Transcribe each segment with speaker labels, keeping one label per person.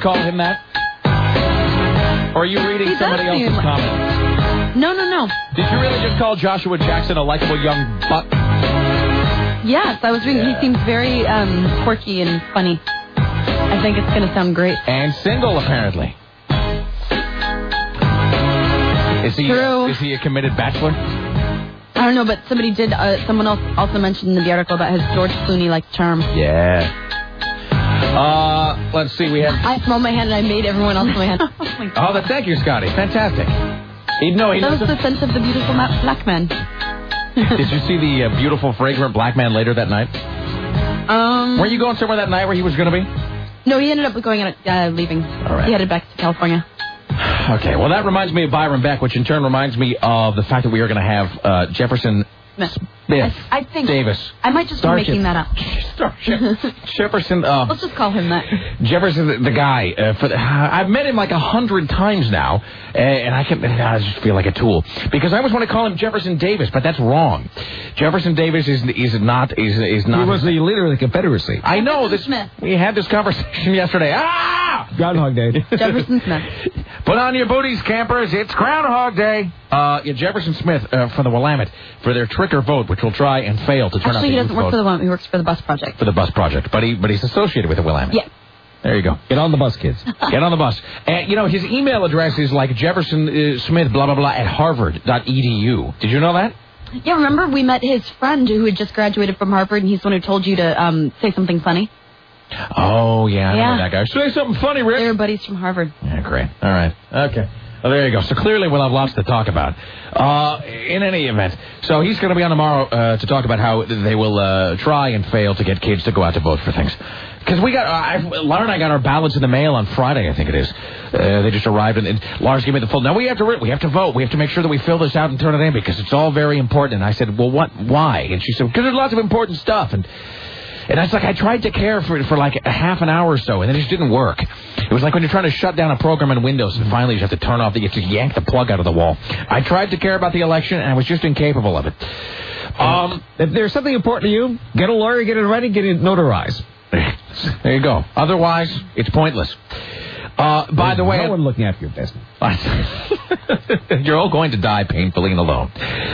Speaker 1: call him that? Or are you reading somebody else's comment?
Speaker 2: No.
Speaker 1: Did you really just call Joshua Jackson a likable young buck?
Speaker 2: Yes, I was reading. He seems very quirky and funny. I think it's going to sound great.
Speaker 1: And single, apparently. Is he a committed bachelor?
Speaker 2: I don't know, but somebody did. Someone else also mentioned in the article about his George Clooney-like charm.
Speaker 1: Yeah. Let's see. We have.
Speaker 2: I smelled my hand and I made everyone else my hand. Oh my God.
Speaker 1: Thank you, Scotty. Fantastic.
Speaker 2: That was the scent of the beautiful black man.
Speaker 1: Did you see the beautiful, fragrant black man later that night? Were you going somewhere that night where he was going to be?
Speaker 2: No, he ended up leaving.
Speaker 1: All right.
Speaker 2: He headed back to California.
Speaker 1: Okay, well, that reminds me of Byron Beck, which in turn reminds me of the fact that we are going to have Jefferson Smith
Speaker 2: I think
Speaker 1: Davis.
Speaker 2: I might just be making that up.
Speaker 1: Jefferson.
Speaker 2: Let's just call him that.
Speaker 1: Jefferson, the guy. I've met him like 100 times now, and I just feel like a tool because I always want to call him Jefferson Davis, but that's wrong. Jefferson Davis is not. He was
Speaker 3: the leader of the Confederacy.
Speaker 1: I know this.
Speaker 2: Smith.
Speaker 1: We had this conversation yesterday.
Speaker 3: Groundhog Day.
Speaker 2: Jefferson Smith.
Speaker 1: Put on your booties, campers. It's Groundhog Day. Jefferson Smith for the Willamette for their trick or vote, which will try and fail to turn out the
Speaker 2: Actually, he doesn't work
Speaker 1: vote.
Speaker 2: for the Willamette. He works for the Bus Project.
Speaker 1: For the Bus Project, but he's associated with the Willamette.
Speaker 2: Yeah.
Speaker 1: There you go.
Speaker 3: Get on the bus, kids.
Speaker 1: Get on the bus. And, his email address is like Jefferson Smith, blah, blah, blah, at harvard.edu. Did you know that?
Speaker 2: Yeah, remember we met his friend who had just graduated from Harvard, and he's the one who told you to say something funny?
Speaker 1: Oh, yeah, I know that guy. Say something funny, Rick.
Speaker 2: They were buddies from Harvard.
Speaker 1: Yeah, great. All right. Okay. Well, there you go. So clearly we'll have lots to talk about. In any event, so he's going to be on tomorrow to talk about how they will try and fail to get kids to go out to vote for things. Because we got, Laura and I got our ballots in the mail on Friday, I think it is. They just arrived, and Lars gave me the full. Now we have to vote. We have to make sure that we fill this out and turn it in because it's all very important. And I said, well, why? And she said, because there's lots of important stuff. And that's like I tried to care for like a half an hour or so, and it just didn't work. It was like when you're trying to shut down a program in Windows, and finally you have to turn off, you have to yank the plug out of the wall. I tried to care about the election, and I was just incapable of it.
Speaker 3: If there's something important to you, get a lawyer, get it ready, get it notarized.
Speaker 1: There you go. Otherwise, it's pointless. By the way,
Speaker 3: no one looking after your business.
Speaker 1: You're all going to die painfully and alone.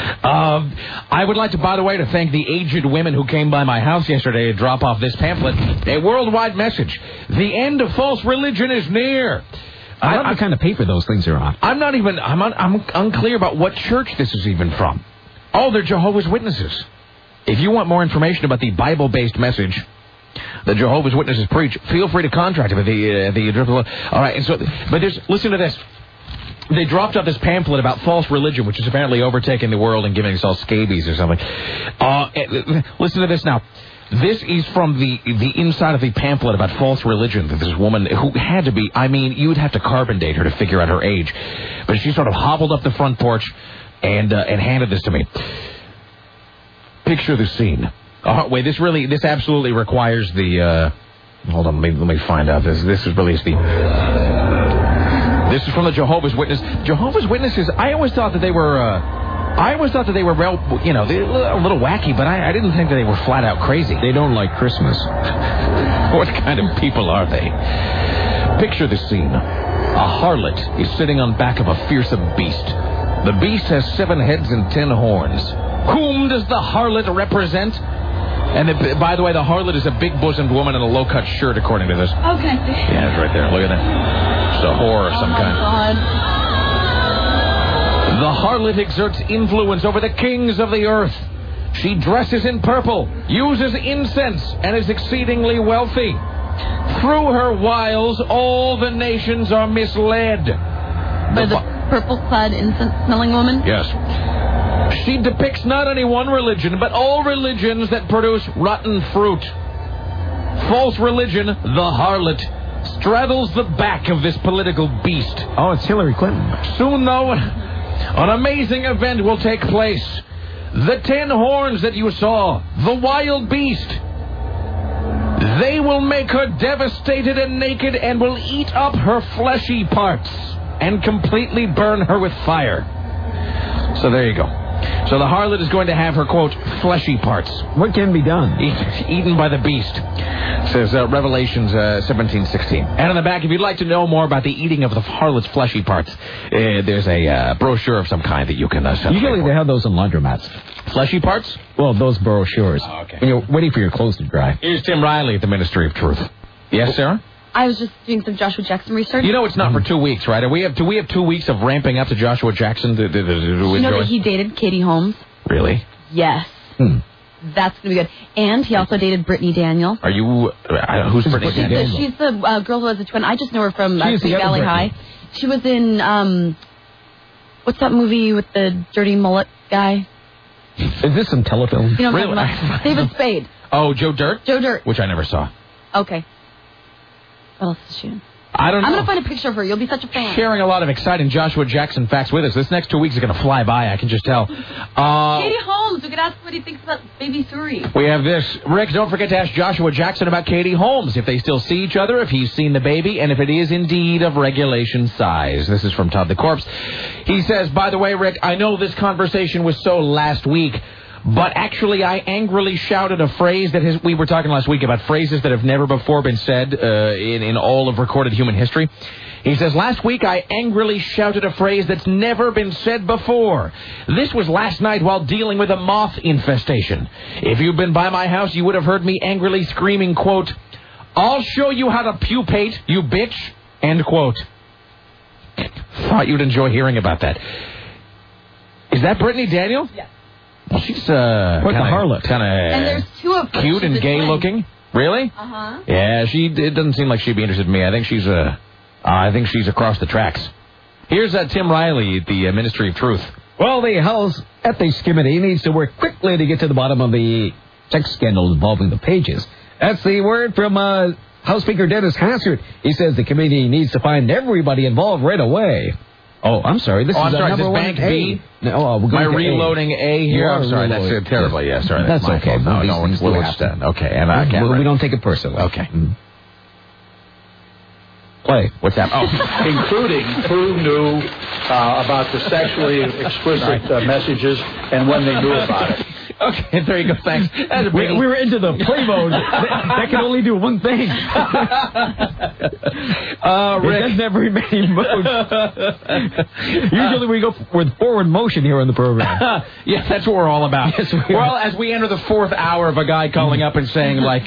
Speaker 1: I would like to, by the way, to thank the aged women who came by my house yesterday to drop off this pamphlet. A worldwide message. The end of false religion is near.
Speaker 3: I love the kind of paper those things are on.
Speaker 1: I'm unclear about what church this is even from. Oh, they're Jehovah's Witnesses. If you want more information about the Bible-based message the Jehovah's Witnesses preach, feel free to contact them at the all right, and so, but listen to this. They dropped off this pamphlet about false religion, which is apparently overtaking the world and giving us all scabies or something. Listen to this now. This is from the inside of the pamphlet about false religion that this woman, who had to be, you'd have to carbon date her to figure out her age. But she sort of hobbled up the front porch and handed this to me. Picture the scene. Wait, this absolutely requires the, hold on, let me find out. This is released this is from the Jehovah's Witnesses. Jehovah's Witnesses, I always thought that they were, well, a little wacky, but I didn't think that they were flat out crazy.
Speaker 3: They don't like Christmas.
Speaker 1: What kind of people are they? Picture the scene. A harlot is sitting on back of a fearsome beast. The beast has 7 heads and 10 horns. Whom does the harlot represent? And by the way, the harlot is a big-bosomed woman in a low-cut shirt, according to this.
Speaker 2: Okay.
Speaker 1: Yeah, it's right there. Look at that. It's a whore of some kind.
Speaker 2: God.
Speaker 1: The harlot exerts influence over the kings of the earth. She dresses in purple, uses incense, and is exceedingly wealthy. Through her wiles, all the nations are misled.
Speaker 2: By the purple-clad, incense-smelling woman?
Speaker 1: Yes. She depicts not only one religion, but all religions that produce rotten fruit. False religion, the harlot, straddles the back of this political beast.
Speaker 3: Oh, it's Hillary Clinton.
Speaker 1: Soon, though, an amazing event will take place. The 10 horns that you saw, the wild beast, they will make her devastated and naked and will eat up her fleshy parts and completely burn her with fire. So there you go. So the harlot is going to have her, quote, fleshy parts
Speaker 3: What can be done?
Speaker 1: eaten by the beast, says Revelations 17:16. And in the back, if you'd like to know more about the eating of the harlot's fleshy parts, there's a brochure of some kind that you can send.
Speaker 3: Usually they have those in laundromats.
Speaker 1: Fleshy parts?
Speaker 3: Well, those brochures.
Speaker 1: Oh, okay.
Speaker 3: When you're waiting for your clothes to dry.
Speaker 1: Here's Tim Riley at the Ministry of Truth. Yes, Sarah?
Speaker 2: I was just doing some Joshua Jackson research.
Speaker 1: You know it's not for 2 weeks, right? Do we have 2 weeks of ramping up to Joshua Jackson to
Speaker 2: you know
Speaker 1: enjoy?
Speaker 2: that he dated Katie Holmes?
Speaker 1: Really?
Speaker 2: Yes. That's going to be good. And he also dated Brittany Daniel.
Speaker 1: Are you... who's Brittany Daniel?
Speaker 2: She's the girl who has a twin. I just know her from
Speaker 3: She's the
Speaker 2: Sweet
Speaker 3: other
Speaker 2: Valley
Speaker 3: Brittany.
Speaker 2: High. She was in... what's that movie with the dirty mullet guy?
Speaker 3: Is this some telefilm?
Speaker 2: You know what I'm
Speaker 1: Really?
Speaker 2: talking about? David Spade.
Speaker 1: Oh, Joe Dirt?
Speaker 2: Joe Dirt.
Speaker 1: Which I never saw.
Speaker 2: Okay. What else is she in?
Speaker 1: I don't know.
Speaker 2: I'm going to find a picture of her. You'll be such a fan.
Speaker 1: Sharing a lot of exciting Joshua Jackson facts with us. This next 2 weeks are going to fly by, I can just tell.
Speaker 2: Katie Holmes. We could ask what he thinks about Baby Suri.
Speaker 1: We have this. Rick, don't forget to ask Joshua Jackson about Katie Holmes, if they still see each other, if he's seen the baby, and if it is indeed of regulation size. This is from Todd the Corpse. He says, by the way, Rick, I know this conversation was so last week, but actually I angrily shouted a phrase that we were talking last week about phrases that have never before been said in all of recorded human history. He says, last week I angrily shouted a phrase that's never been said before. This was last night while dealing with a moth infestation. If you've been by my house, you would have heard me angrily screaming, quote, I'll show you how to pupate, you bitch, end quote. Thought you'd enjoy hearing about that. Is that Brittany Daniel?
Speaker 2: Yes.
Speaker 1: Well, she's
Speaker 3: the harlot.
Speaker 1: Kind
Speaker 2: And there's
Speaker 1: of
Speaker 2: two of them.
Speaker 1: cute and
Speaker 2: She's a
Speaker 1: gay
Speaker 2: twin.
Speaker 1: looking. Really?
Speaker 2: Uh-huh.
Speaker 1: Yeah, it doesn't seem like she'd be interested in me. I think she's across the tracks. Here's Tim Riley at the Ministry of Truth.
Speaker 3: Well, the House Ethics Committee needs to work quickly to get to the bottom of the sex scandal involving the Pages. That's the word from House Speaker Dennis Hassert. He says the committee needs to find everybody involved right away. Oh, I'm sorry. This is
Speaker 1: sorry,
Speaker 3: number
Speaker 1: this
Speaker 3: one
Speaker 1: Bank
Speaker 3: A.
Speaker 1: B?
Speaker 3: No, we're
Speaker 1: Am I
Speaker 3: going to
Speaker 1: reloading A here?
Speaker 3: You
Speaker 1: I'm
Speaker 3: are
Speaker 1: sorry,
Speaker 3: reloading.
Speaker 1: that's terrible. Yeah, sorry.
Speaker 3: That's
Speaker 1: my
Speaker 3: okay.
Speaker 1: fault. No,
Speaker 3: These things
Speaker 1: we'll
Speaker 3: do
Speaker 1: just,
Speaker 3: happen.
Speaker 1: okay, and I can't.
Speaker 3: We don't take it personally.
Speaker 1: Okay.
Speaker 3: Play.
Speaker 1: What's that? Oh.
Speaker 4: Including who knew about the sexually explicit messages and when they knew about it.
Speaker 1: Okay, there you go. Thanks. That's a
Speaker 3: We
Speaker 1: big-
Speaker 3: were into the play mode. that can only do one thing.
Speaker 1: Rick.
Speaker 3: It doesn't have very many modes. Usually we go with forward motion here on the program.
Speaker 1: Yeah, that's what we're all about.
Speaker 3: Yes, we are.
Speaker 1: Well, as we enter the fourth hour of a guy calling up and saying like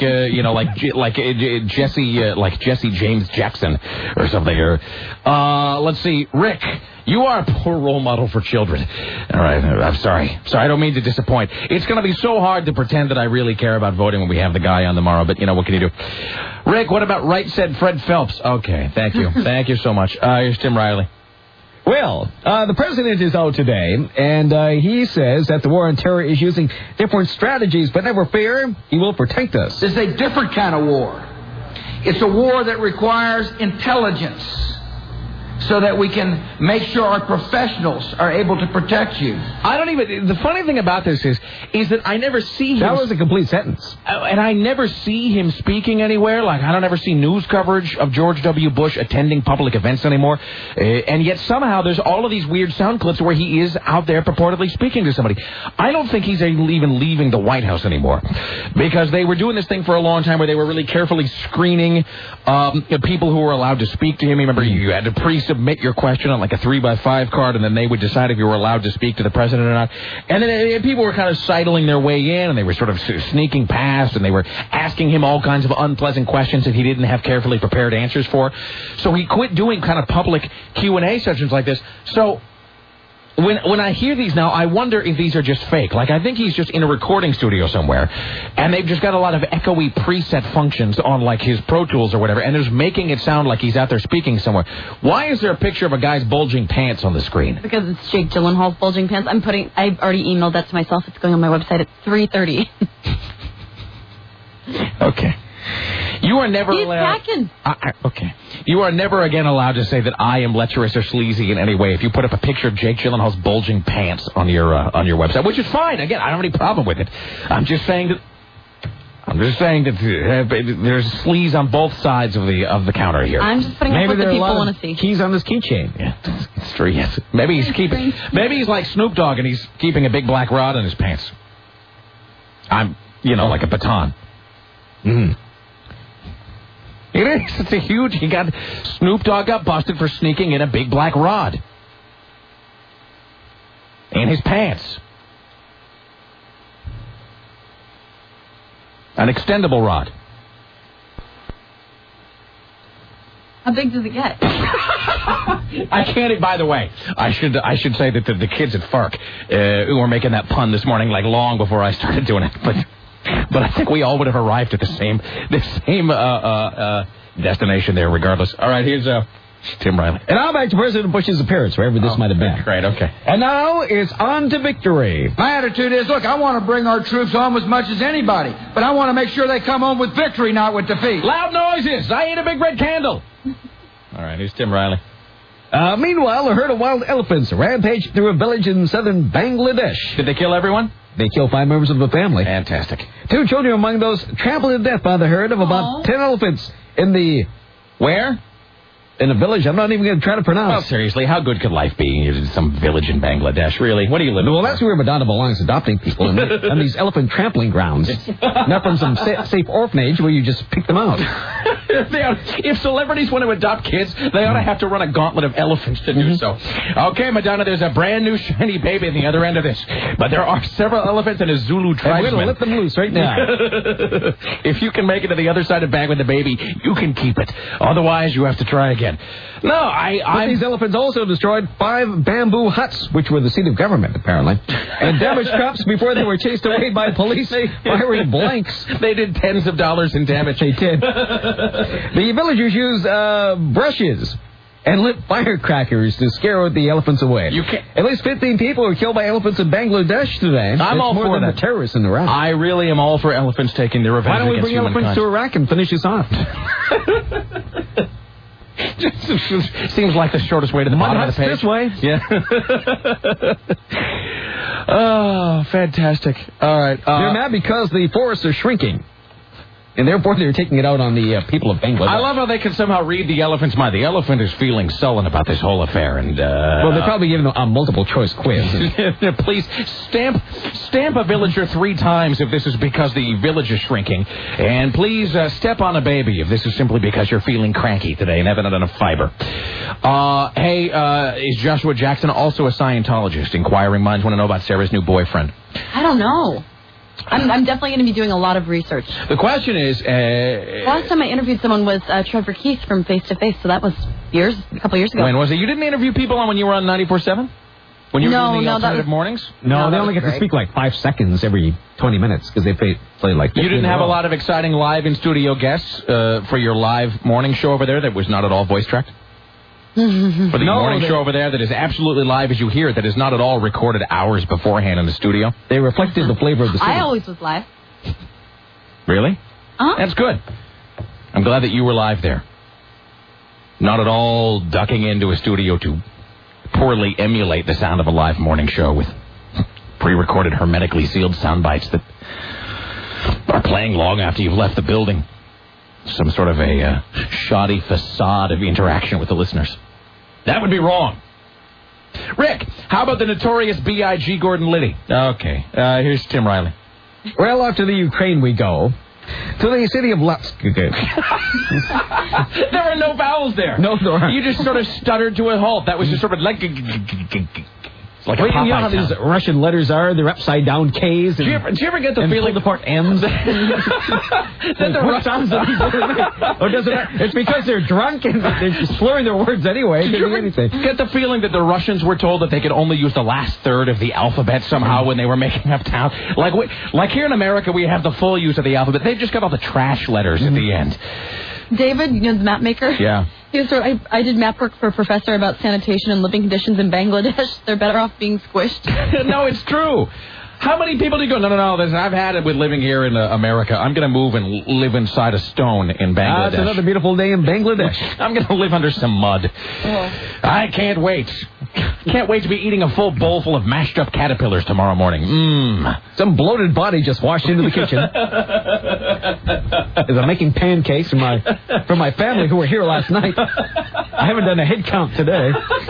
Speaker 1: Jesse James Jackson or something. Or let's see, Rick. You are a poor role model for children. All right, I'm sorry. I don't mean to disappoint. It's going to be so hard to pretend that I really care about voting when we have the guy on tomorrow, but, what can you do? Rick, what about Right Said Fred Phelps? Okay, thank you. Thank you so much. Here's Tim Riley.
Speaker 3: Well, the president is out today, and he says that the war on terror is using different strategies, but never fear, he will protect us.
Speaker 5: This is a different kind of war. It's a war that requires intelligence so that we can make sure our professionals are able to protect you.
Speaker 1: The funny thing about this is that I never see him.
Speaker 3: That was a complete sentence.
Speaker 1: And I never see him speaking anywhere. Like, I don't ever see news coverage of George W. Bush attending public events anymore. And yet somehow there's all of these weird sound clips where he is out there purportedly speaking to somebody. I don't think he's even leaving the White House anymore. Because they were doing this thing for a long time where they were really carefully screening people who were allowed to speak to him. Remember, you had to pre-submit your question on like a 3x5 card, and then they would decide if you were allowed to speak to the president or not. And then people were kind of sidling their way in, and they were sort of sneaking past, and they were asking him all kinds of unpleasant questions that he didn't have carefully prepared answers for. So he quit doing kind of public Q&A sessions like this. So when I hear these now, I wonder if these are just fake. Like, I think he's just in a recording studio somewhere, and they've just got a lot of echoey preset functions on, like, his Pro Tools or whatever, and they're making it sound like he's out there speaking somewhere. Why is there a picture of a guy's bulging pants on the screen?
Speaker 2: Because it's Jake Gyllenhaal's bulging pants. I've already emailed that to myself. It's going on my website at 3:30.
Speaker 1: Okay. You are never
Speaker 2: He's
Speaker 1: allowed...
Speaker 2: packing.
Speaker 1: Okay. You are never again allowed to say that I am lecherous or sleazy in any way if you put up a picture of Jake Gyllenhaal's bulging pants on your website, which is fine. Again, I don't have any problem with it. I'm just saying that... I'm just saying that there's sleaze on both sides of the counter here.
Speaker 2: I'm just putting up what the people want to see.
Speaker 3: Keys on this keychain.
Speaker 1: Yeah, it's true. Yes. Maybe he's like Snoop Dogg and he's keeping a big black rod in his pants. Like a baton.
Speaker 3: Mm.
Speaker 1: It is. It's a huge. He got Snoop Dogg got busted for sneaking in a big black rod in his pants. An extendable rod.
Speaker 2: How big does it get?
Speaker 1: I can't. By the way, I should say that the kids at FARC who were making that pun this morning, like long before I started doing it, but I think we all would have arrived at the same destination there, regardless. All right, here's Tim Riley.
Speaker 3: And now back to President Bush's appearance, wherever this might have been.
Speaker 1: Great, okay.
Speaker 3: And now it's on to victory.
Speaker 5: My attitude is, look, I want to bring our troops home as much as anybody, but I want to make sure they come home with victory, not with defeat.
Speaker 1: Loud noises! I ate a big red candle! All right, here's Tim Riley.
Speaker 3: Meanwhile, a herd of wild elephants rampaged through a village in southern Bangladesh.
Speaker 1: Did they kill everyone?
Speaker 3: They killed 5 members of the family.
Speaker 1: Fantastic.
Speaker 3: 2 children among those trampled to death by the herd of about 10 elephants in the...
Speaker 1: Where?
Speaker 3: In a village I'm not even going to try to pronounce.
Speaker 1: Well, seriously, how good could life be in some village in Bangladesh, really? What do you live in?
Speaker 3: Well, that's where Madonna belongs, adopting people on these elephant trampling grounds. Not from some safe orphanage where you just pick them out.
Speaker 1: If celebrities want to adopt kids, they ought to have to run a gauntlet of elephants to do so. Okay, Madonna, there's a brand new shiny baby at the other end of this. But there are several elephants and a Zulu tribesman.
Speaker 3: We're going to let them loose right now.
Speaker 1: If you can make it to the other side of Bang with the baby, you can keep it. Otherwise, you have to try again. No,
Speaker 3: these elephants also destroyed 5 bamboo huts, which were the seat of government, apparently, and damaged crops before they were chased away by police firing blanks.
Speaker 1: They did tens of dollars in damage.
Speaker 3: They did. The villagers used brushes and lit firecrackers to scare the elephants away. At least 15 people were killed by elephants in Bangladesh today.
Speaker 1: I'm all
Speaker 3: more
Speaker 1: for
Speaker 3: than
Speaker 1: that.
Speaker 3: The terrorists in Iraq.
Speaker 1: I really am all for elephants taking their revenge.
Speaker 3: Why don't we bring elephants to Iraq and finish this off?
Speaker 1: Seems like the shortest way to the bottom of the page.
Speaker 3: This way.
Speaker 1: Yeah. Oh, fantastic. All right.
Speaker 3: They're mad because the forests are shrinking. And therefore, they're taking it out on the people of Bangladesh.
Speaker 1: I love how they can somehow read the elephant's mind. The elephant is feeling sullen about this whole affair, and
Speaker 3: well, they're probably giving them a multiple-choice quiz.
Speaker 1: Please stamp a villager 3 times if this is because the village is shrinking, and please step on a baby if this is simply because you're feeling cranky today and haven't had enough fiber. Is Joshua Jackson also a Scientologist? Inquiring minds want to know about Sarah's new boyfriend.
Speaker 2: I don't know. I'm definitely going to be doing a lot of research.
Speaker 1: The question is...
Speaker 2: last time I interviewed someone was Trevor Keith from Face to Face, so that was a couple years ago.
Speaker 1: When was it? You didn't interview people when you were on 94.7? When you were doing the alternative mornings?
Speaker 3: No, they only get to speak like 5 seconds every 20 minutes because they play like...
Speaker 1: You didn't have a lot of exciting live in-studio guests for your live morning show over there that was not at all voice-tracked? For the morning show over there that is absolutely live as you hear it, that is not at all recorded hours beforehand in the studio? They reflected the flavor of the city.
Speaker 2: I always was live.
Speaker 1: Really?
Speaker 2: Uh-huh.
Speaker 1: That's good. I'm glad that you were live there. Not at all ducking into a studio to poorly emulate the sound of a live morning show with pre-recorded hermetically sealed sound bites that are playing long after you've left the building. Some sort of a shoddy facade of interaction with the listeners. That would be wrong. Rick, how about the notorious B.I.G. Gordon Liddy? Okay, here's Tim Riley.
Speaker 3: Well, after the Ukraine we go to the city of Lutsk.
Speaker 1: There were no vowels there.
Speaker 3: No, there aren't.
Speaker 1: You just sort of stuttered to a halt. That was just sort of like... Like a
Speaker 3: you know how these Russian letters are? They're upside down K's.
Speaker 1: Do you ever get the feeling
Speaker 3: apart M's? Or does it? It's because they're drunk and they're just slurring their words anyway.
Speaker 1: Did you ever get the feeling that the Russians were told that they could only use the last third of the alphabet somehow when they were making up towns? Like here in America, we have the full use of the alphabet. They just got all the trash letters at the end.
Speaker 2: David, you know the map maker?
Speaker 1: Yeah.
Speaker 2: I did map work for a professor about sanitation and living conditions in Bangladesh. They're better off being squished.
Speaker 1: No, it's true. How many people do you go, no, I've had it with living here in America. I'm going to move and live inside a stone in Bangladesh.
Speaker 3: It's another beautiful day in Bangladesh.
Speaker 1: I'm going to live under some mud. I can't wait. Can't wait to be eating a full bowl full of mashed up caterpillars tomorrow morning.
Speaker 3: Some bloated body just washed into the kitchen. As I'm making pancakes for my family who were here last night. I haven't done a head count today.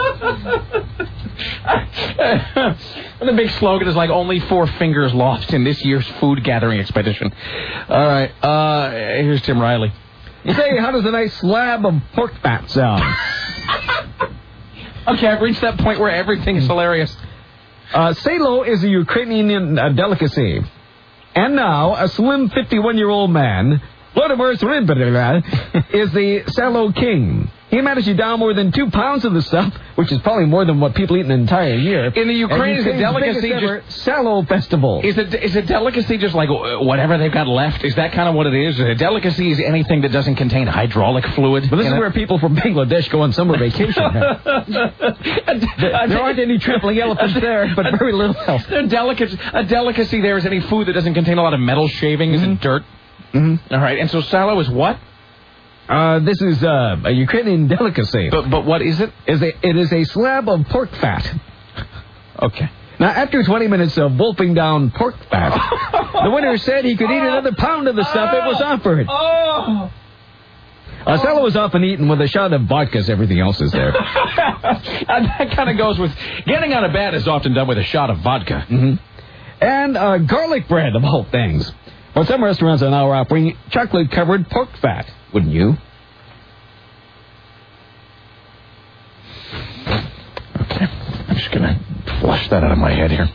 Speaker 1: And the big slogan is like only 4 fingers lost in this year's food gathering expedition. All right, here's Tim Riley.
Speaker 3: Say, how does a nice slab of pork fat sound?
Speaker 1: Okay, I've reached that point where everything is hilarious.
Speaker 3: Salo is a Ukrainian delicacy. And now, a slim 51-year-old man, Vladimir Sribberina, is the Salo king. He managed to down more than 2 pounds of the stuff, which is probably more than what people eat in an entire year.
Speaker 1: In the Ukraine, is a delicacy just
Speaker 3: Salo festival.
Speaker 1: Is a delicacy just like whatever they've got left? Is that kind of what it is? A delicacy is anything that doesn't contain hydraulic fluid.
Speaker 3: But this is where people from Bangladesh go on summer vacation. There aren't any trampling elephants there, but very little else.
Speaker 1: A delicacy there is any food that doesn't contain a lot of metal shavings and dirt. Mm-hmm. All right, and so Salo is what?
Speaker 3: This is a Ukrainian delicacy.
Speaker 1: But what is it?
Speaker 3: It is a slab of pork fat.
Speaker 1: Okay.
Speaker 3: Now, after 20 minutes of wolfing down pork fat, the winner said he could eat another pound of the stuff that was offered. Salo is often eaten with a shot of vodka as everything else is there.
Speaker 1: That kind of goes with getting out of bed is often done with a shot of vodka.
Speaker 3: Mm-hmm. And garlic bread, of all things. Well, some restaurants are now offering chocolate-covered pork fat. Wouldn't you?
Speaker 1: Okay. I'm just going to flush that out of my head here.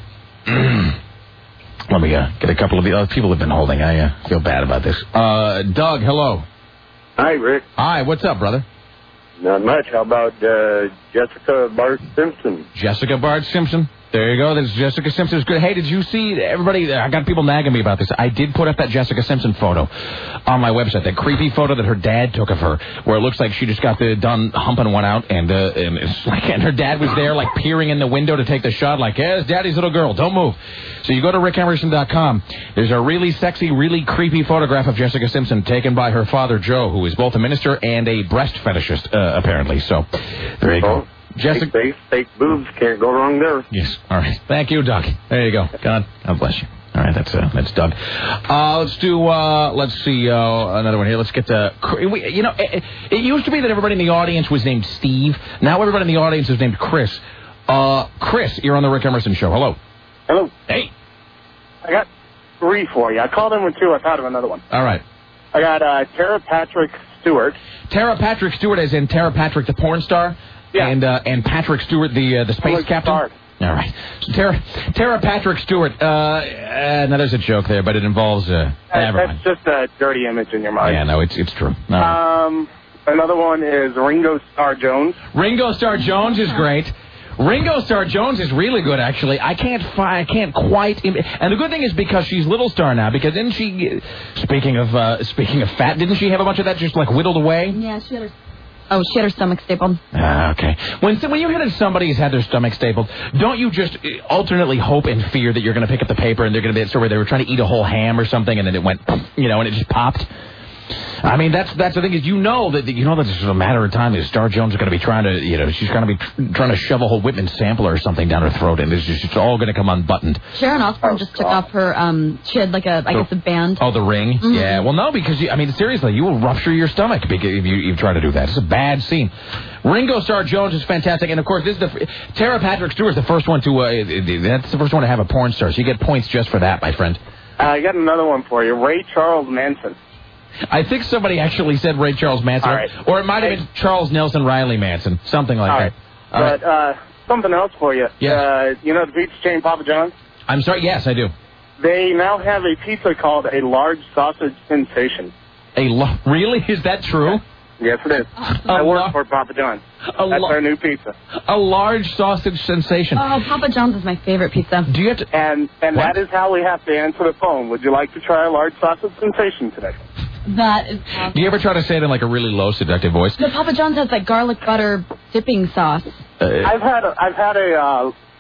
Speaker 1: Let me get a couple of the other people have been holding. I feel bad about this. Doug, hello.
Speaker 6: Hi, Rick.
Speaker 1: Hi, what's up, brother?
Speaker 6: Not much. How about Jessica Bart Simpson?
Speaker 1: Jessica Bart Simpson? There you go. That's Jessica Simpson's good. Hey, did you see everybody? I got people nagging me about this. I did put up that Jessica Simpson photo on my website. That creepy photo that her dad took of her, where it looks like she just got done humping one out, and it's like, and her dad was there, like peering in the window to take the shot, like, yes, Daddy's little girl, don't move. So you go to rickemerson.com. There's a really sexy, really creepy photograph of Jessica Simpson taken by her father Joe, who is both a minister and a breast fetishist, apparently. So there you go.
Speaker 6: Jessica, fake boobs, can't go wrong there.
Speaker 1: Yes. All right. Thank you, Doug. There you go. God bless you. All right. That's Doug. Let's see another one here. Let's get to. It used to be that everybody in the audience was named Steve. Now everybody in the audience is named Chris. Chris, you're on the Rick Emerson Show. Hello.
Speaker 6: Hello.
Speaker 1: Hey.
Speaker 6: I got 3 for you. I called in with 2. I thought of another one.
Speaker 1: All right.
Speaker 6: I got Tara Patrick Stewart.
Speaker 1: Tara Patrick Stewart, as in Tara Patrick, the porn star. Yeah. And Patrick Stewart, the space captain. All right. So Tara Patrick Stewart. Now there's a joke there, but it involves.
Speaker 6: That's just a dirty image in your mind.
Speaker 1: Yeah, no, it's true.
Speaker 6: Another one is Ringo Starr Jones.
Speaker 1: Ringo Starr Jones is great. Ringo Starr Jones is really good, actually. I can't quite. And the good thing is because she's Little Star now. Because didn't she? Speaking of fat, didn't she have a bunch of that just like whittled away?
Speaker 2: Yeah, she had her. Oh, she had her stomach stapled.
Speaker 1: Okay. When you hear that somebody has had their stomach stapled, don't you just alternately hope and fear that you're going to pick up the paper and they're going to be at where they were trying to eat a whole ham or something and then it went, and it just popped? I mean, that's the thing is, that it's just a matter of time. Is Star Jones is going to be trying to, she's going to be trying to shove a whole Whitman sampler or something down her throat, and it's all going to come unbuttoned.
Speaker 2: Sharon Osbourne just took off her, she had like a band.
Speaker 1: Oh, the ring? Mm-hmm. Yeah, well, no, because, seriously, you will rupture your stomach if you try to do that. It's a bad scene. Ringo Starr Jones is fantastic, and of course, Tara Patrick Stewart's the first one that's the first one to have a porn star, so you get points just for that, my friend.
Speaker 6: I got another one for you, Ray Charles Manson.
Speaker 1: I think somebody actually said Ray Charles Manson.
Speaker 6: All right.
Speaker 1: Or it might have been Charles Nelson Riley Manson. Something like that.
Speaker 6: All right. But something else for you.
Speaker 1: Yes.
Speaker 6: The pizza chain Papa John's?
Speaker 1: I'm sorry. Yes, I do.
Speaker 6: They now have a pizza called a large sausage sensation.
Speaker 1: Really? Is that true?
Speaker 6: Yes, it is. I work for Papa John's. That's our new pizza.
Speaker 1: A large sausage sensation.
Speaker 2: Oh, Papa John's is my favorite pizza.
Speaker 1: Do you have to...
Speaker 6: And that is how we have to answer the phone. Would you like to try a large sausage sensation today?
Speaker 2: That is awesome.
Speaker 1: Do you ever try to say it in like a really low, seductive voice?
Speaker 2: No, Papa John's has like garlic butter dipping sauce.
Speaker 6: I've had a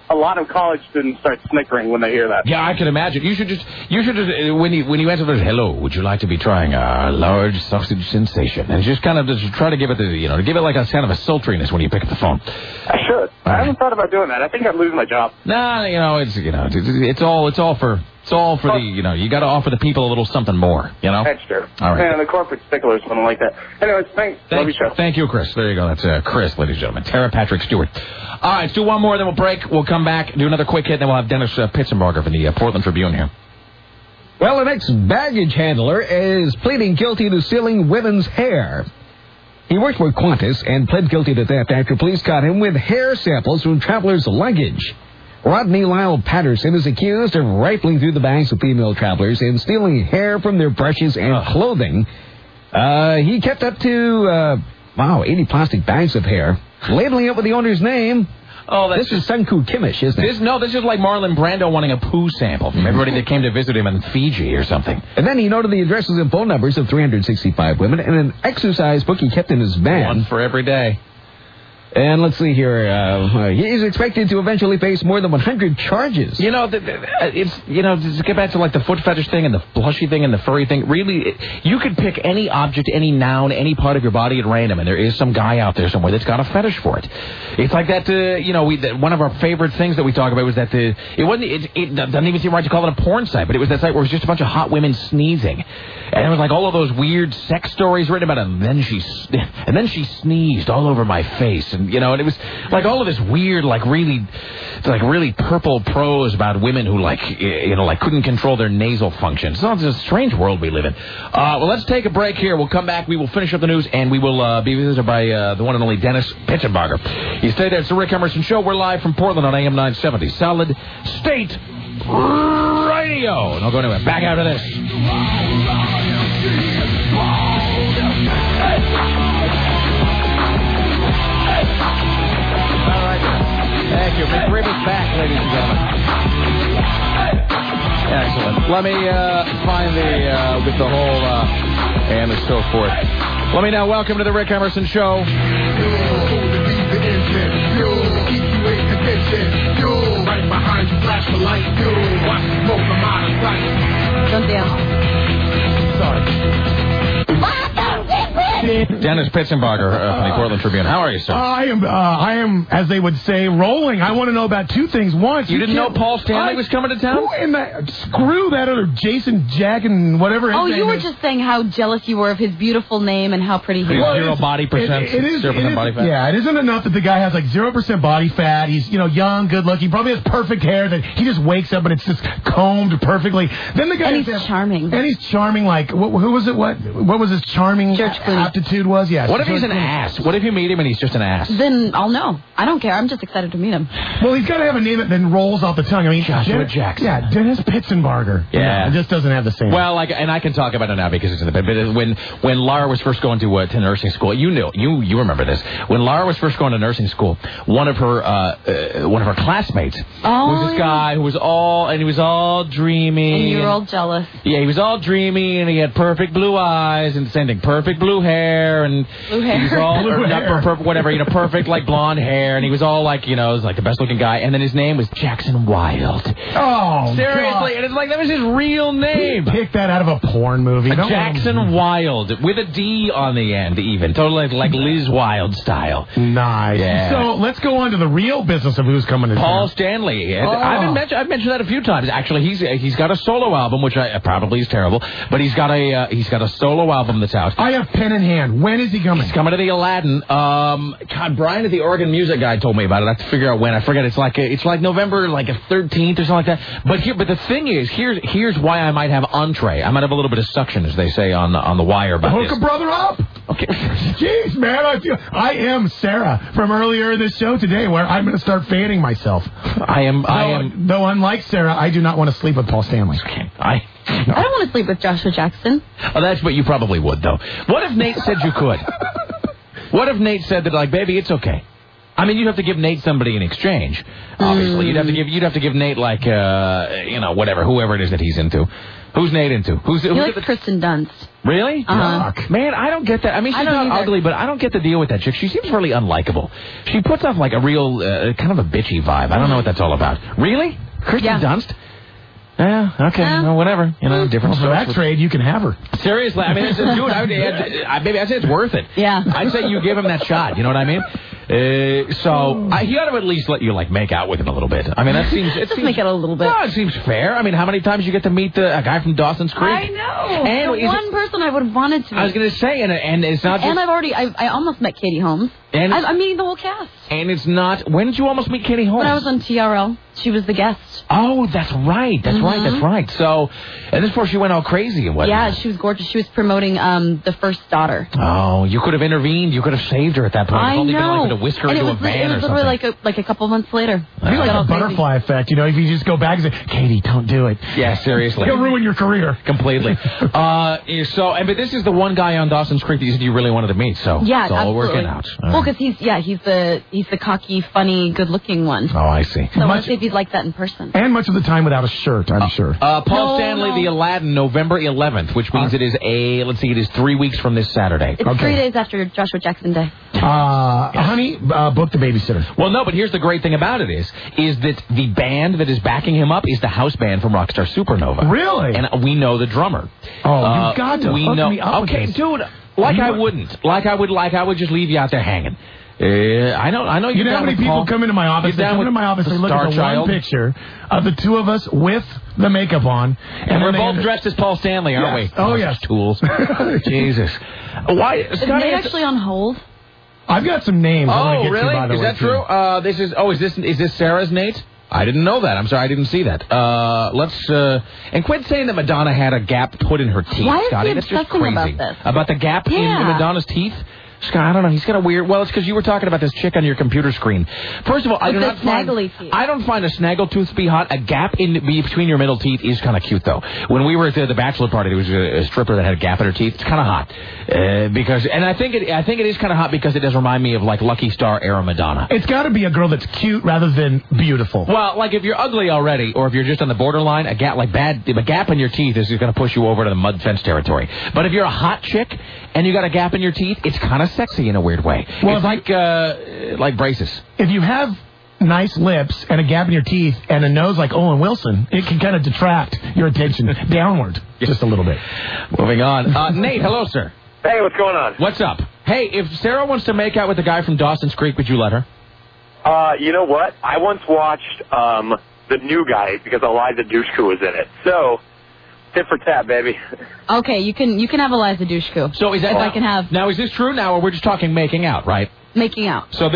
Speaker 6: a lot of college students start snickering when they hear that.
Speaker 1: Yeah, I can imagine. You should just when you answer those, hello, would you like to be trying a large sausage sensation? And just kind of just try to give it give it like a kind of a sultriness when you pick up the phone.
Speaker 6: I should. I haven't thought about doing that. I think I'd lose my job.
Speaker 1: Nah, it's all for the, you got to offer the people a little something more,
Speaker 6: That's true.
Speaker 1: All right.
Speaker 6: And the corporate sticklers wouldn't like that. Anyways, thanks. Love your show.
Speaker 1: Thank you, Chris. There you go. That's Chris, ladies and gentlemen. Tara Patrick Stewart. All right, let's do one more, then we'll break. We'll come back, do another quick hit, then we'll have Dennis Pitzenbarger from the Portland Tribune here.
Speaker 3: Well, an ex-baggage handler is pleading guilty to stealing women's hair. He worked for Qantas and pled guilty to theft after police caught him with hair samples from travelers' luggage. Rodney Lyle Patterson is accused of rifling through the bags of female travelers and stealing hair from their brushes and clothing. He kept up to, 80 plastic bags of hair, labeling it with the owner's name. Oh, this is Sunku Kimish, isn't it?
Speaker 1: This is like Marlon Brando wanting a poo sample from everybody that came to visit him in Fiji or something.
Speaker 3: And then he noted the addresses and phone numbers of 365 women and an exercise book he kept in his van.
Speaker 1: One for every day.
Speaker 3: And let's see here. He's expected to eventually face more than 100 charges.
Speaker 1: To get back to like the foot fetish thing and the blushy thing and the furry thing, really, you could pick any object, any noun, any part of your body at random, and there is some guy out there somewhere that's got a fetish for it. It's like that, one of our favorite things that we talk about was that it doesn't even seem right to call it a porn site, but it was that site where it was just a bunch of hot women sneezing. And it was like all of those weird sex stories written about it, and then she sneezed all over my face. And it was like all of this weird, really purple prose about women who couldn't control their nasal functions. It's a strange world we live in. Well, let's take a break here. We'll come back. We will finish up the news, and we will be visited by the one and only Dennis Pitzenbarger. You stay there. It's the Rick Emerson Show. We're live from Portland on AM 970. Solid State Radio. And I'll go anywhere. Back out of this. Thank you. McRib is back, ladies and gentlemen. Excellent. Let me find with the whole and so forth. Let me now welcome to the Rick Emerson Show. Right behind you, flash the light. Watch the smoke from out of sight. Don't dance. Sorry. Dennis Pitzenbarger from the Portland Tribune. How are you, sir?
Speaker 7: I am, as they would say, rolling. I want to know about two things. One,
Speaker 1: you didn't know Paul Stanley was coming to town?
Speaker 7: Screw that other Jason Jack and whatever.
Speaker 2: Oh, you were just saying how jealous you were of his beautiful name and how pretty he was.
Speaker 1: 0% body fat.
Speaker 7: Yeah, it isn't enough that the guy has like 0% body fat. He's young, good looking, probably has perfect hair that he just wakes up and it's just combed perfectly. Then the guy
Speaker 2: and he's charming.
Speaker 7: And he's charming. Like who was it? What was his charming aptitude was? Yeah.
Speaker 1: What if he's an ass? What if you meet him and he's just an ass?
Speaker 2: Then I'll know. I don't care. I'm just excited to meet him.
Speaker 7: Well, he's got to have a name that then rolls off the tongue. I mean,
Speaker 1: Joshua Jackson.
Speaker 7: Yeah, Dennis Pitzenbarger.
Speaker 1: Yeah.
Speaker 7: It just doesn't have the same.
Speaker 1: Well, and I can talk about it now because it's in the bed. But when Laura was first going to nursing school, you remember this. When Laura was first going to nursing school, one of her classmates was this guy who was all dreamy.
Speaker 2: And you were all jealous.
Speaker 1: Yeah, he was all dreamy and he had perfect blue eyes and the same thing, perfect blue hair and
Speaker 2: blue hair.
Speaker 1: He was all perfect like blonde hair and he was all like was like the best looking guy and then his name was Jackson Wilde.
Speaker 7: Oh,
Speaker 1: seriously,
Speaker 7: God.
Speaker 1: And it's like that was his real name.
Speaker 7: Pick that out of a porn movie.
Speaker 1: Jackson Wilde with a D on the end, even totally like Liz Wilde style.
Speaker 7: Nice.
Speaker 1: Yeah.
Speaker 7: So let's go on to the real business of who's coming to
Speaker 1: Paul Stanley. I've mentioned that a few times. Actually, he's got a solo album, which probably is terrible, but he's got a solo album that's out.
Speaker 7: I have pen in hand. When is he coming?
Speaker 1: He's coming to the Aladdin. God, Brian at the Oregon Music Guy told me about it. I have to figure out when. I forget. It's like November, like a 13th or something like that. But the thing is, here's why I might have entree. I might have a little bit of suction, as they say on the wire. About
Speaker 7: Hook a brother up.
Speaker 1: Okay.
Speaker 7: Jeez, man, I am Sarah from earlier in this show today, where I'm going to start fanning myself.
Speaker 1: I am.
Speaker 7: Though unlike Sarah, I do not want to sleep with Paul Stanley.
Speaker 1: Okay.
Speaker 2: I don't want to sleep with Joshua Jackson.
Speaker 1: Oh, that's what you probably would, though. What if Nate said you could? What if Nate said that, like, baby, it's okay? I mean, you'd have to give Nate somebody in exchange. Obviously, you'd have to give Nate like, whoever it is that he's into. Who's Nate into? Who's
Speaker 2: He likes Kristen Dunst.
Speaker 1: Really?
Speaker 2: Uh-huh.
Speaker 1: Man, I don't get that. I mean, she's not ugly, but I don't get the deal with that chick. She seems really unlikable. She puts off like a real, kind of a bitchy vibe. I don't know what that's all about. Really? Kristen Dunst? Yeah, okay, well, whatever. You know, different.
Speaker 7: For that trade, you can have her.
Speaker 1: Seriously, I mean, dude, I'd say it's worth it.
Speaker 2: Yeah.
Speaker 1: I'd say you give him that shot. You know what I mean? So he ought to at least let you like make out with him a little bit. I mean, that seems
Speaker 2: Just make it a little bit.
Speaker 1: No, it seems fair. I mean, how many times you get to meet a guy from Dawson's Creek?
Speaker 2: I know.
Speaker 1: And
Speaker 2: the one person I would have wanted to meet.
Speaker 1: I was going to say, and it's not just...
Speaker 2: And I almost met Katie Holmes.
Speaker 1: And
Speaker 2: I'm meeting the whole cast.
Speaker 1: And it's not... When did you almost meet Katie Holmes?
Speaker 2: When I was on TRL. She was the guest.
Speaker 1: Oh, that's right. That's right. So, and this before she went all crazy and whatnot.
Speaker 2: Yeah, she was gorgeous. She was promoting The First Daughter.
Speaker 1: Oh, you could have intervened. You could have saved her at that point.
Speaker 2: I
Speaker 1: only
Speaker 2: know.
Speaker 1: Been like to whisk her into a van or something.
Speaker 2: It was literally like a couple months later.
Speaker 7: It'd be like a butterfly effect, you know, if you just go back and say, Katie, don't do it.
Speaker 1: Yeah, seriously.
Speaker 7: It'll ruin your career.
Speaker 1: Completely. But this is the one guy on Dawson's Creek that you said you really wanted to meet, so
Speaker 2: yeah,
Speaker 1: it's all
Speaker 2: absolutely.
Speaker 1: working out.
Speaker 2: Well, because he's the cocky, funny, good-looking one.
Speaker 1: Oh, I see.
Speaker 2: So I want to see if he's like that in person.
Speaker 7: And much of the time without a shirt, I'm sure.
Speaker 1: Paul Stanley, The Aladdin, November 11th, which means it is 3 weeks from this Saturday.
Speaker 2: It's 3 days after Joshua Jackson Day.
Speaker 7: Honey, book the babysitter.
Speaker 1: Well, no, but here's the great thing about it is that the band that is backing him up is the house band from Rockstar Supernova.
Speaker 7: Really?
Speaker 1: And we know the drummer.
Speaker 7: Oh, you've got to hook me up with
Speaker 1: Okay,
Speaker 7: this.
Speaker 1: dude. I would just leave you out there hanging. I know.
Speaker 7: You know how many people come into my office? They come into my office. They look at the one picture of the two of us with the makeup on, and
Speaker 1: we're both dressed as Paul Stanley, aren't we?
Speaker 7: Oh yes,
Speaker 1: tools. Jesus. Why?
Speaker 2: Is Nate actually on hold?
Speaker 7: I've got some names.
Speaker 1: Oh, really? Is that true? Is this Sarah's Nate? I didn't know that. I'm sorry, I didn't see that. And quit saying that Madonna had a gap put in her teeth,
Speaker 2: Why is
Speaker 1: Scotty.
Speaker 2: he
Speaker 1: That's just
Speaker 2: obsessing
Speaker 1: crazy.
Speaker 2: about this?
Speaker 1: About the gap in Madonna's teeth? Scott, I don't know. He's got a weird... Well, it's because you were talking about this chick on your computer screen. First of all, I don't find a snaggletooth to be hot. A gap between your middle teeth is kind of cute, though. When we were at the bachelor party, there was a stripper that had a gap in her teeth. It's kind of hot. And I think it is kind of hot because it does remind me of, like, Lucky Star era Madonna.
Speaker 7: It's got to be a girl that's cute rather than beautiful.
Speaker 1: Well, like, if you're ugly already, or if you're just on the borderline, a gap in your teeth is going to push you over to the mud fence territory. But if you're a hot chick and you got a gap in your teeth, it's kind of sexy in a weird way. Well, it's like braces.
Speaker 7: If you have nice lips and a gap in your teeth and a nose like Owen Wilson, it can kind of detract your attention downward just a little bit.
Speaker 1: Moving on. Nate, hello, sir.
Speaker 6: Hey, what's going on?
Speaker 1: What's up? Hey, if Sarah wants to make out with the guy from Dawson's Creek, would you let her?
Speaker 6: You know what? I once watched The New Guy because Eliza Dushku was in it. So... tit for tat, baby.
Speaker 2: Okay, you can have Eliza Dushku.
Speaker 1: So is that
Speaker 2: I can have
Speaker 1: now? Is this true now, or we're just talking making out, right?
Speaker 2: Making out.
Speaker 1: So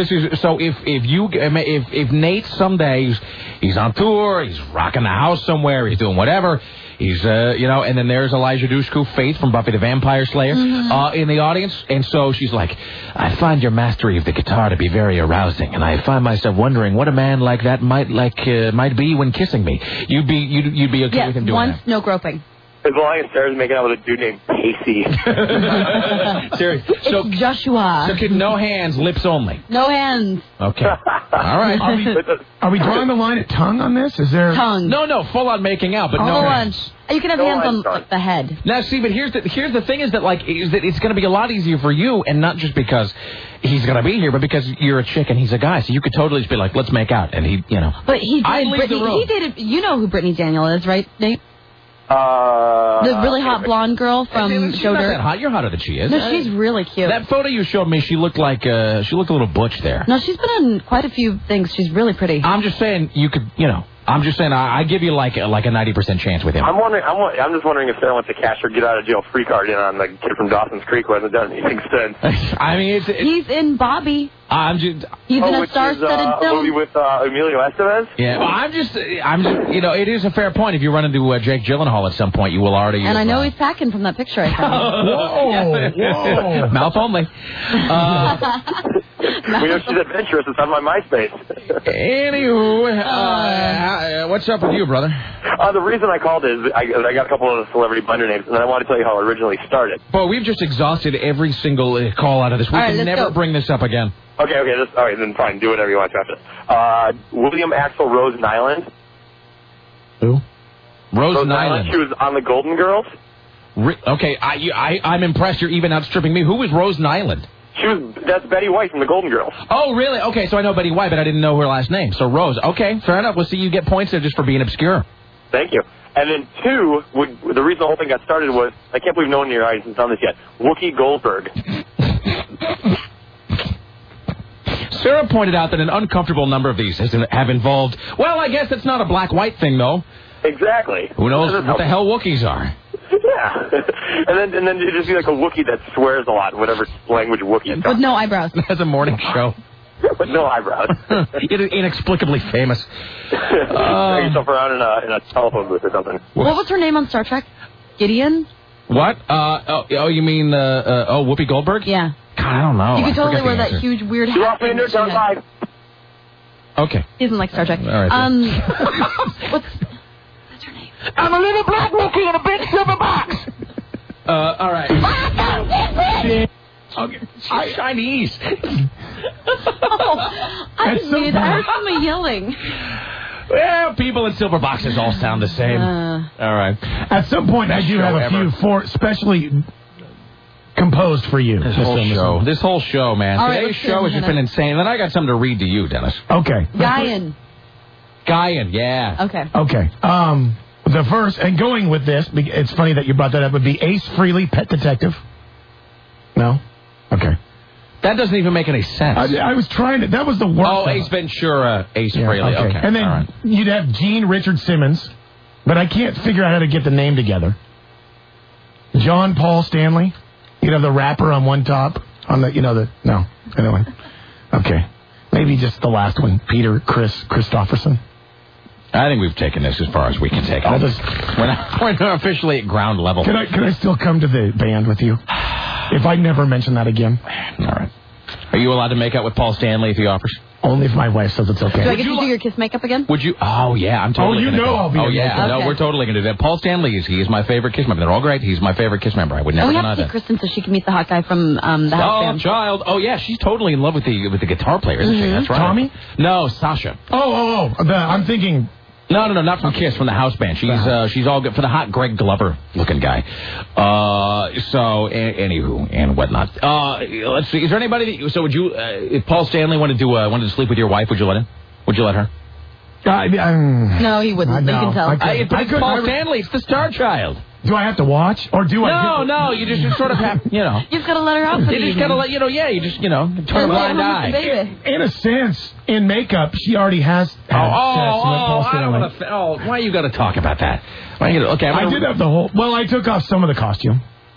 Speaker 1: if Nate someday he's on tour, he's rocking the house somewhere, he's doing whatever, he's and then there's Elijah Dushku, Faith from Buffy the Vampire Slayer, in the audience, and so she's like, I find your mastery of the guitar to be very arousing, and I find myself wondering what a man like that might be when kissing me. You'd be okay with him doing that?
Speaker 2: Yes, no groping.
Speaker 6: As long as Sarah's making out with a dude named Pacey.
Speaker 1: Seriously.
Speaker 2: It's Joshua.
Speaker 1: So no hands, lips only.
Speaker 2: No hands.
Speaker 1: Okay. All right.
Speaker 7: Are we drawing the line at tongue on this? Is there
Speaker 2: tongue?
Speaker 1: No, full on making out, but no hands.
Speaker 2: You can have hands on like, the head.
Speaker 1: Now, see, but here's the thing is that it's going to be a lot easier for you, and not just because he's going to be here, but because you're a chick and he's a guy, so you could totally just be like, let's make out, and he.
Speaker 2: But he dated. You know who Brittany Daniel is, right, Nate? The really hot blonde girl from
Speaker 1: She's not that hot. You're hotter than she is.
Speaker 2: No, she's really cute.
Speaker 1: That photo you showed me, she looked a little butch there.
Speaker 2: No, she's been in quite a few things. She's really pretty.
Speaker 1: I'm just saying you could, I'm just saying I give you like a 90% chance with him.
Speaker 6: I'm just wondering if Sarah wants to cash her get out of jail free card in on the kid from Dawson's Creek who hasn't done anything since.
Speaker 1: I mean,
Speaker 2: he's in Bobby. He's in a star-studded film.
Speaker 6: Movie with Emilio Estevez.
Speaker 1: Yeah, well, I'm just, it is a fair point. If you run into Jake Gyllenhaal at some point, you will already.
Speaker 2: And I know he's packing from that picture I found.
Speaker 7: Whoa.
Speaker 1: Mouth only.
Speaker 6: We know she's adventurous. It's on my MySpace.
Speaker 1: Anywho, what's up with you, brother?
Speaker 6: The reason I called is I got a couple of celebrity blender names, and I want to tell you how it originally started.
Speaker 1: Well, we've just exhausted every single call out of this. We can never bring this up again.
Speaker 6: Okay, all right, then fine. Do whatever you want after. William Axl Rose Nyland.
Speaker 7: Who?
Speaker 1: Rose Nyland.
Speaker 6: She was on the Golden Girls.
Speaker 1: Okay, I'm impressed. You're even outstripping me. Who was Rose Nyland?
Speaker 6: That's Betty White from the Golden Girls.
Speaker 1: Oh, really? Okay, so I know Betty White, but I didn't know her last name. So Rose. Okay, fair enough. We'll see. You get points there just for being obscure.
Speaker 6: Thank you. And then 2, the reason the whole thing got started was, I can't believe no one in your audience has done this yet, Wookie Goldberg.
Speaker 1: Sarah pointed out that an uncomfortable number of these have involved, well, I guess it's not a black-white thing, though.
Speaker 6: Exactly.
Speaker 1: Who knows what the hell Wookiees are?
Speaker 6: Yeah. and then you just be like a Wookiee that swears a lot, whatever language Wookiee is.
Speaker 2: With no eyebrows.
Speaker 1: That's a morning show.
Speaker 6: With no eyebrows.
Speaker 1: Inexplicably famous.
Speaker 6: Drag yourself around in a telephone booth or something.
Speaker 2: What was her name on Star Trek? Gideon?
Speaker 1: What? You mean, Whoopi Goldberg?
Speaker 2: Yeah.
Speaker 1: God, I don't know.
Speaker 2: You could totally wear that huge weird hat.
Speaker 6: You're off into it, don't.
Speaker 1: Okay.
Speaker 2: He doesn't like Star Trek.
Speaker 1: All right.
Speaker 2: What's her name?
Speaker 1: I'm a little black Wookiee in a big silver box. All right. Okay. She's Chinese.
Speaker 2: I didn't mean that. I heard somebody yelling.
Speaker 1: Well, people in silver boxes all sound the same. All right.
Speaker 7: At some point, I do have a few specially composed for you.
Speaker 1: This whole show, man.
Speaker 2: All right,
Speaker 1: Today's show has just been insane. Then I got something to read to you, Dennis.
Speaker 7: Okay.
Speaker 2: Guyan,
Speaker 1: yeah.
Speaker 2: Okay.
Speaker 7: The first, and going with this, it's funny that you brought that up, would be Ace Frehley, Pet Detective. No? Okay.
Speaker 1: That doesn't even make any sense.
Speaker 7: I was trying to, that was the worst.
Speaker 1: Oh, Ace Ventura, Ace Frehley. Okay.
Speaker 7: And then you'd have Gene Richard Simmons, but I can't figure out how to get the name together. John Paul Stanley. You'd have the rapper on one top, on the, no. Anyway. Okay. Maybe just the last one, Peter Christopherson.
Speaker 1: I think we've taken this as far as we can take it. We're not officially at ground level.
Speaker 7: Can I still come to the band with you? If I never mention that again.
Speaker 1: All right. Are you allowed to make out with Paul Stanley if he offers?
Speaker 7: Only if my wife says it's okay.
Speaker 2: Do I get to do your kiss makeup again?
Speaker 1: Would you? Oh, yeah. I'm totally going to
Speaker 7: I'll be
Speaker 1: yeah. No, we're totally going to do that. Paul Stanley is my favorite Kiss member. They're all great. He's my favorite Kiss member. I would never
Speaker 2: we
Speaker 1: deny
Speaker 2: have to
Speaker 1: that.
Speaker 2: see Kristen so she can meet the hot guy from the house band.
Speaker 1: Child. Oh, yeah. She's totally in love with the guitar player, isn't she? That's right.
Speaker 7: Tommy?
Speaker 1: No, Sasha.
Speaker 7: I'm thinking...
Speaker 1: No, not from Kiss, from the house band. She's all good for the hot Greg Glover looking guy. Anywho and whatnot. Let's see. Is there anybody that? So would you? If Paul Stanley wanted to sleep with your wife, would you let him? Would you let her?
Speaker 2: No, he wouldn't. You can tell.
Speaker 1: It's Paul Stanley. It's the Star Child.
Speaker 7: Do I have to watch, or do I?
Speaker 1: No. You just sort of have,
Speaker 2: You've got to let her out for the
Speaker 1: You just got to let, you just, turn a blind eye.
Speaker 7: In a sense, in makeup, she already has had sex with Paul Stanley.
Speaker 1: I don't want to, why you got to talk about that? Okay,
Speaker 7: I did have the whole, I took off some of the costume.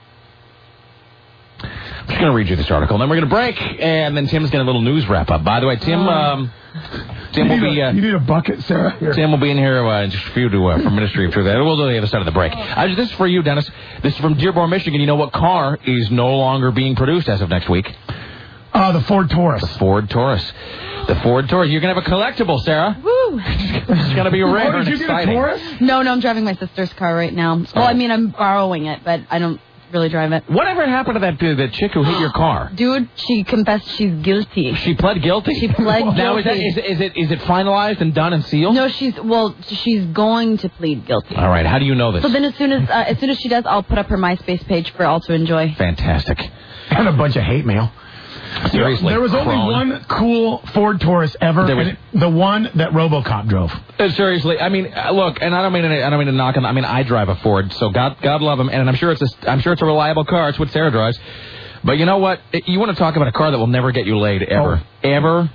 Speaker 1: I'm just going to read you this article, and then we're going to break, and then Tim's got a little news wrap-up. By the way, Tim will be...
Speaker 7: you need a bucket, Sarah? Here.
Speaker 1: Tim will be in here in just a few for Ministry of Truth. We'll do the other side of the break. This is for you, Dennis. This is from Dearborn, Michigan. You know what car is no longer being produced as of next week?
Speaker 7: The Ford Taurus.
Speaker 1: The Ford Taurus. You're going to have a collectible, Sarah.
Speaker 2: Woo!
Speaker 1: It's going to be rare and
Speaker 7: exciting. Did you get a Taurus?
Speaker 2: No, I'm driving my sister's car right now. Well, I'm borrowing it, but I don't really drive it.
Speaker 1: Whatever happened to that chick who hit your car?
Speaker 2: Dude, she confessed she's guilty.
Speaker 1: She pled guilty?
Speaker 2: She pled guilty.
Speaker 1: Now, is it finalized and done and sealed?
Speaker 2: No, she's going to plead guilty.
Speaker 1: All right, how do you know this?
Speaker 2: So then as soon as she does, I'll put up her MySpace page for all to enjoy.
Speaker 1: Fantastic.
Speaker 7: And a bunch of hate mail.
Speaker 1: Seriously.
Speaker 7: There was only one cool Ford Taurus ever, the one that RoboCop drove.
Speaker 1: Seriously, I mean, look, and I don't mean to knock on. I mean, I drive a Ford, so God love him, and I'm sure it's a reliable car. It's what Sarah drives. But you know what? You want to talk about a car that will never get you laid ever, ever.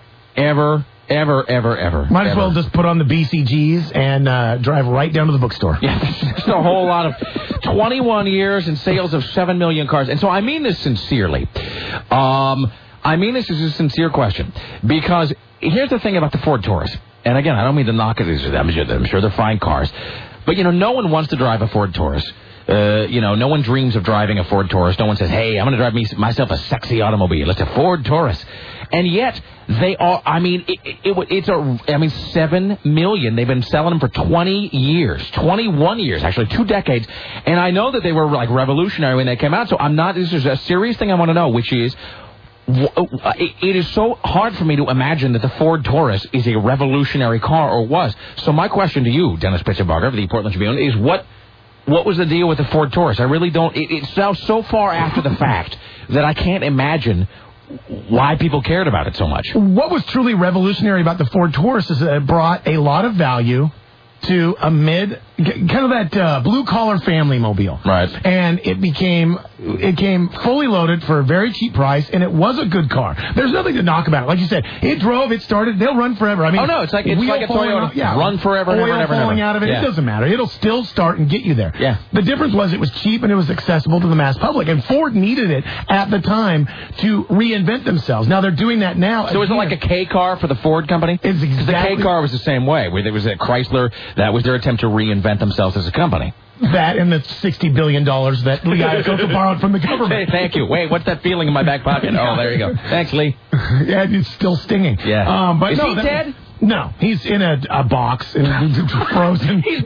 Speaker 7: Might as well just put on the BCGs and drive right down to the bookstore.
Speaker 1: Yeah, there's a whole lot of 21 years and sales of 7 million cars, and so I mean this sincerely. I mean this is a sincere question, because here's the thing about the Ford Taurus. And again, I don't mean to knock it. I'm sure they're fine cars. But, no one wants to drive a Ford Taurus. No one dreams of driving a Ford Taurus. No one says, hey, I'm going to drive myself a sexy automobile. It's a Ford Taurus. And yet, they are, it's 7 million. They've been selling them for 20 years, 21 years, actually, 2 decades. And I know that they were, revolutionary when they came out. So this is a serious thing I want to know, which is, It is so hard for me to imagine that the Ford Taurus is a revolutionary car, or was. So my question to you, Dennis Pitzenbarger of the Portland Tribune, is what was the deal with the Ford Taurus? I really don't. It's now so far after the fact that I can't imagine why people cared about it so much.
Speaker 7: What was truly revolutionary about the Ford Taurus is that it brought a lot of value to a kind of that blue-collar family mobile.
Speaker 1: Right.
Speaker 7: And it came fully loaded for a very cheap price, and it was a good car. There's nothing to knock about it. Like you said, it drove, it started, they'll run forever. I mean,
Speaker 1: it's like a Toyota.
Speaker 7: Run
Speaker 1: forever,
Speaker 7: never falling out of it.
Speaker 1: Yeah.
Speaker 7: It doesn't matter. It'll still start and get you there.
Speaker 1: Yeah.
Speaker 7: The difference was it was cheap and it was accessible to the mass public, and Ford needed it at the time to reinvent themselves. Now they're doing that now.
Speaker 1: So was it like a K car for the Ford company?
Speaker 7: It's exactly.
Speaker 1: The K car was the same way. Where there was a Chrysler. That was their attempt to reinvent themselves as a company.
Speaker 7: That and the $60 billion that Lee Iacocca borrowed from the government.
Speaker 1: Hey, thank you. Wait, what's that feeling in my back pocket? Oh, there you go. Thanks, Lee.
Speaker 7: Yeah, it's still stinging.
Speaker 1: Yeah.
Speaker 7: But
Speaker 1: Is he dead?
Speaker 7: No, he's in a box and frozen.
Speaker 1: He's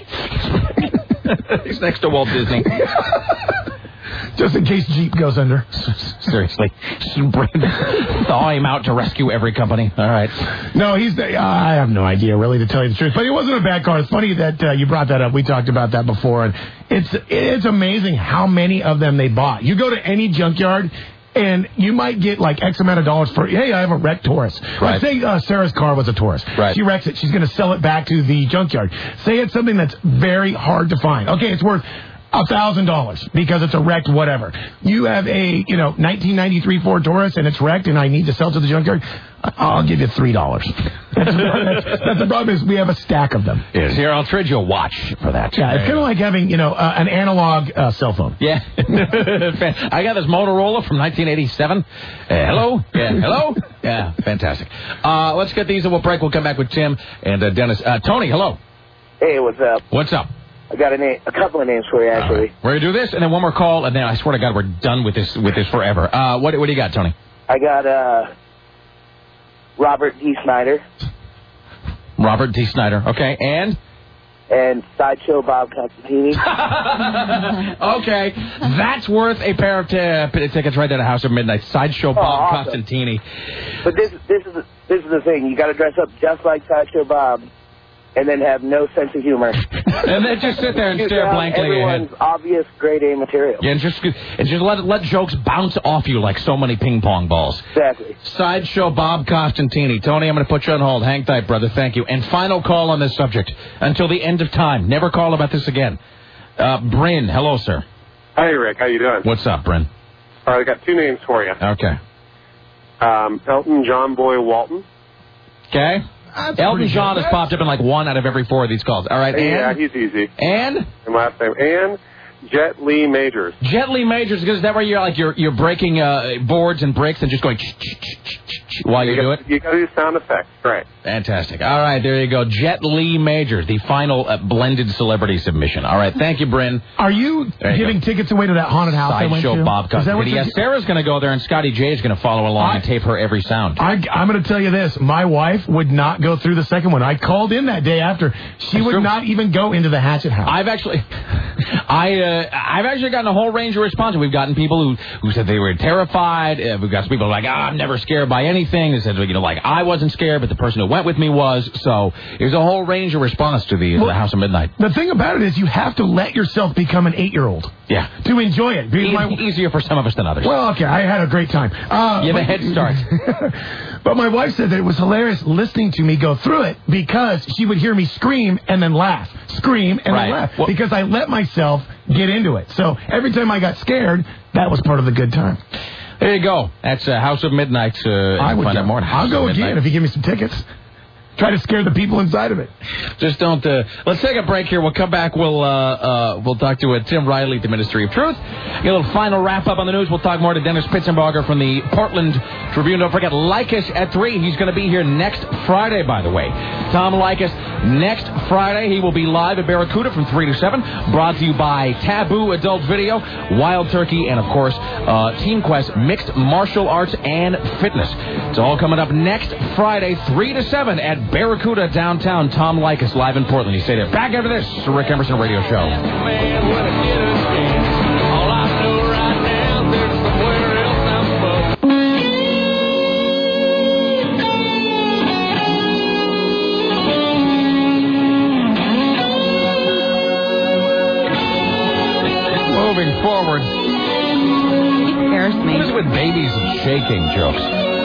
Speaker 1: next to Walt Disney.
Speaker 7: Just in case Jeep goes under.
Speaker 1: Seriously. Thaw him out to rescue every company. All right.
Speaker 7: No, I have no idea, really, to tell you the truth. But it wasn't a bad car. It's funny that you brought that up. We talked about that before. And it's amazing how many of them they bought. You go to any junkyard, and you might get like X amount of dollars for, hey, I have a wrecked Taurus.
Speaker 1: Right.
Speaker 7: Let's say Sarah's car was a Taurus.
Speaker 1: Right.
Speaker 7: She wrecks it. She's going to sell it back to the junkyard. Say it's something that's very hard to find. Okay, it's worth $1,000 because it's a wrecked whatever. You have a 1993 Ford Taurus and it's wrecked and I need to sell to the junkyard. I'll give you $3. That's the problem is we have a stack of them.
Speaker 1: Yes, here, I'll trade you a watch for that.
Speaker 7: Yeah, it's kind of like having, an analog cell phone.
Speaker 1: Yeah. I got this Motorola from 1987. Hello? Yeah, hello? Yeah, fantastic. Let's get these and we'll break. We'll come back with Tim and Dennis. Tony, hello.
Speaker 8: Hey, what's up?
Speaker 1: What's up?
Speaker 8: I got a couple of names for you, actually.
Speaker 1: Right. We're going to do this, and then one more call, and then I swear to God, we're done with this forever. What do you got, Tony?
Speaker 8: I got Robert D. Snyder.
Speaker 1: Robert D. Snyder. Okay, and
Speaker 8: Sideshow Bob Constantini.
Speaker 1: Okay, that's worth a pair of tickets right there at House of Midnight. Sideshow Bob
Speaker 8: awesome.
Speaker 1: Constantini.
Speaker 8: But this is the thing. You got to dress up just like Sideshow Bob, and then have no sense of humor.
Speaker 1: And then just sit there and stare blankly ahead.
Speaker 8: Everyone's obvious grade A material.
Speaker 1: Yeah, and just let jokes bounce off you like so many ping pong balls.
Speaker 8: Exactly.
Speaker 1: Sideshow Bob Costantini. Tony, I'm going to put you on hold. Hang tight, brother. Thank you. And final call on this subject until the end of time. Never call about this again. Bryn, hello, sir.
Speaker 9: Hi, Rick. How you doing?
Speaker 1: What's up, Bryn?
Speaker 9: All right, I got two names for you.
Speaker 1: Okay.
Speaker 9: Elton John Boy Walton.
Speaker 1: Okay. Elton John has popped up in like one out of every four of these calls. All right,
Speaker 9: Yeah,
Speaker 1: and?
Speaker 9: he's easy.
Speaker 1: And?
Speaker 9: And last name. And Jet Lee Majors.
Speaker 1: Jet Lee Majors, is that where you're breaking boards and bricks and just going while you do it?
Speaker 9: You got to do sound effects. Right.
Speaker 1: Fantastic. All right, there you go. Jet Lee Majors, the final blended celebrity submission. All right, thank you, Bryn.
Speaker 7: Are you giving tickets away to that haunted house I went to?
Speaker 1: Sideshow Bob Costantini. Yeah, Sarah's going to go there, and Scotty J is going to follow along and tape her every sound.
Speaker 7: I'm going to tell you this. My wife would not go through the second one. I called in that day after. She would not even go into the Hatchet House.
Speaker 1: I've actually gotten a whole range of responses. We've gotten people who said they were terrified. We've got some people like, I'm never scared by anything. They said, like I wasn't scared, but the person who went with me was. So there's a whole range of response to the House of Midnight.
Speaker 7: The thing about it is you have to let yourself become an 8-year-old.
Speaker 1: Yeah.
Speaker 7: To enjoy it.
Speaker 1: Easier for some of us than others.
Speaker 7: Well, okay, I had a great time.
Speaker 1: You have a head start.
Speaker 7: But my wife said that it was hilarious listening to me go through it because she would hear me scream and then laugh. Scream and then laugh. Well, because I let myself get into it. So every time I got scared, that was part of the good time.
Speaker 1: There you go. That's House of Midnight.
Speaker 7: I would find out more. I'll go again if you give me some tickets. Try to scare the people inside of it.
Speaker 1: Just don't. Let's take a break here. We'll come back. We'll talk to Tim Riley at the Ministry of Truth. Get a little final wrap up on the news. We'll talk more to Dennis Pitzenbarger from the Portland Tribune. Don't forget Likas at 3. He's going to be here next Friday, by the way. Tom Likas next Friday. He will be live at Barracuda from 3 to 7. Brought to you by Taboo Adult Video, Wild Turkey, and of course Team Quest Mixed Martial Arts and Fitness. It's all coming up next Friday, 3 to 7 at Barracuda downtown. Tom Likas live in Portland. You stay there. Back after this, the Rick Emerson Radio Show. with babies and shaking jokes?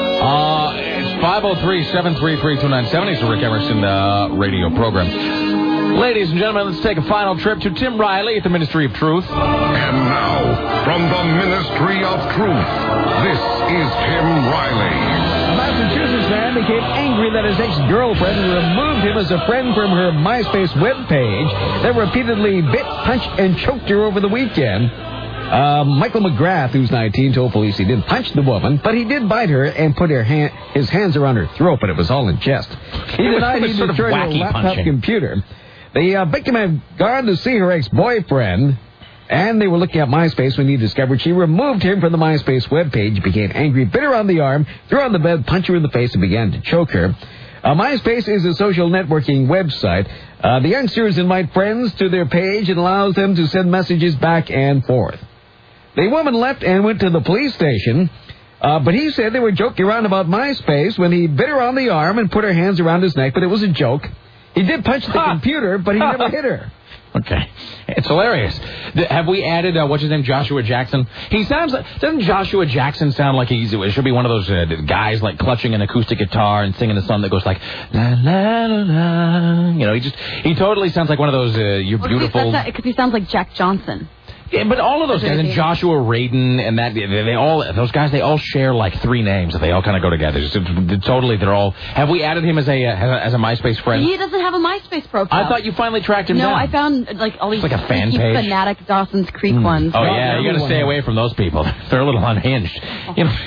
Speaker 1: It's 503-733-2970. It's the Rick Emerson radio program. Ladies and gentlemen, let's take a final trip to Tim Riley at the Ministry of Truth.
Speaker 10: And now, from the Ministry of Truth, this is Tim Riley.
Speaker 3: A Massachusetts man became angry that his ex-girlfriend removed him as a friend from her MySpace webpage that repeatedly bit, punched, and choked her over the weekend. Michael McGrath, who's 19, told police he didn't punch the woman, but he did bite her and put his hands around her throat, but it was all in jest. He denied he destroyed her laptop computer. The victim had gone to see her ex-boyfriend, and they were looking at MySpace when he discovered she removed him from the MySpace webpage, became angry, bit her on the arm, threw her on the bed, punched her in the face, and began to choke her. MySpace is a social networking website. The youngsters invite friends to their page and allows them to send messages back and forth. The woman left and went to the police station, but he said they were joking around about MySpace when he bit her on the arm and put her hands around his neck, but it was a joke. He did punch the computer, but he never hit her.
Speaker 1: Okay. It's hilarious. Have we added, what's his name, Joshua Jackson? He sounds like, doesn't Joshua Jackson sound like it should be one of those guys like clutching an acoustic guitar and singing a song that goes like, la, la, la, la. You know, he totally sounds like one of those, you're beautiful.
Speaker 2: Because he sounds like Jack Johnson.
Speaker 1: Yeah, but all of those guys, and Joshua Radin, and those guys, they all share like three names. They all kind of go together. They're all. Have we added him as a MySpace friend?
Speaker 2: He doesn't have a MySpace profile.
Speaker 1: I thought you finally tracked him down.
Speaker 2: No, I found like all these
Speaker 1: like a fan page.
Speaker 2: fanatic Dawson's Creek ones.
Speaker 1: Oh yeah, you got to stay away from those people. They're a little unhinged. You know?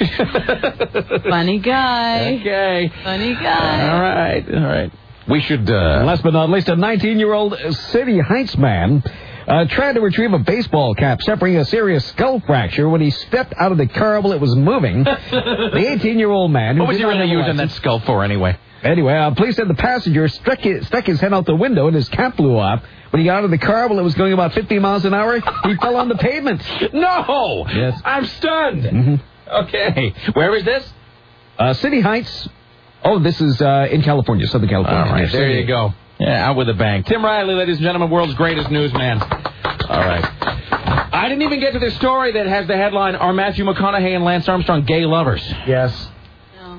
Speaker 2: Funny guy.
Speaker 1: Okay.
Speaker 2: Funny guy.
Speaker 1: All right. We should.
Speaker 3: Last but not least, a 19-year-old City Heights man tried to retrieve a baseball cap, suffering a serious skull fracture when he stepped out of the car while it was moving. The 18-year-old man...
Speaker 1: What was he really using that skull for, anyway?
Speaker 3: Anyway, police said the passenger stuck his head out the window and his cap flew off. When he got out of the car while it was going about 50 miles an hour, he fell on the pavement.
Speaker 1: No!
Speaker 3: Yes.
Speaker 1: I'm stunned. Okay. Where is this?
Speaker 3: City Heights. Oh, this is in California, Southern California.
Speaker 1: All right, there you go. Yeah, out with a bang. Tim Riley, ladies and gentlemen, world's greatest newsman. All right. I didn't even get to the story that has the headline, Are Matthew McConaughey and Lance Armstrong gay lovers?
Speaker 7: Yes.
Speaker 2: No.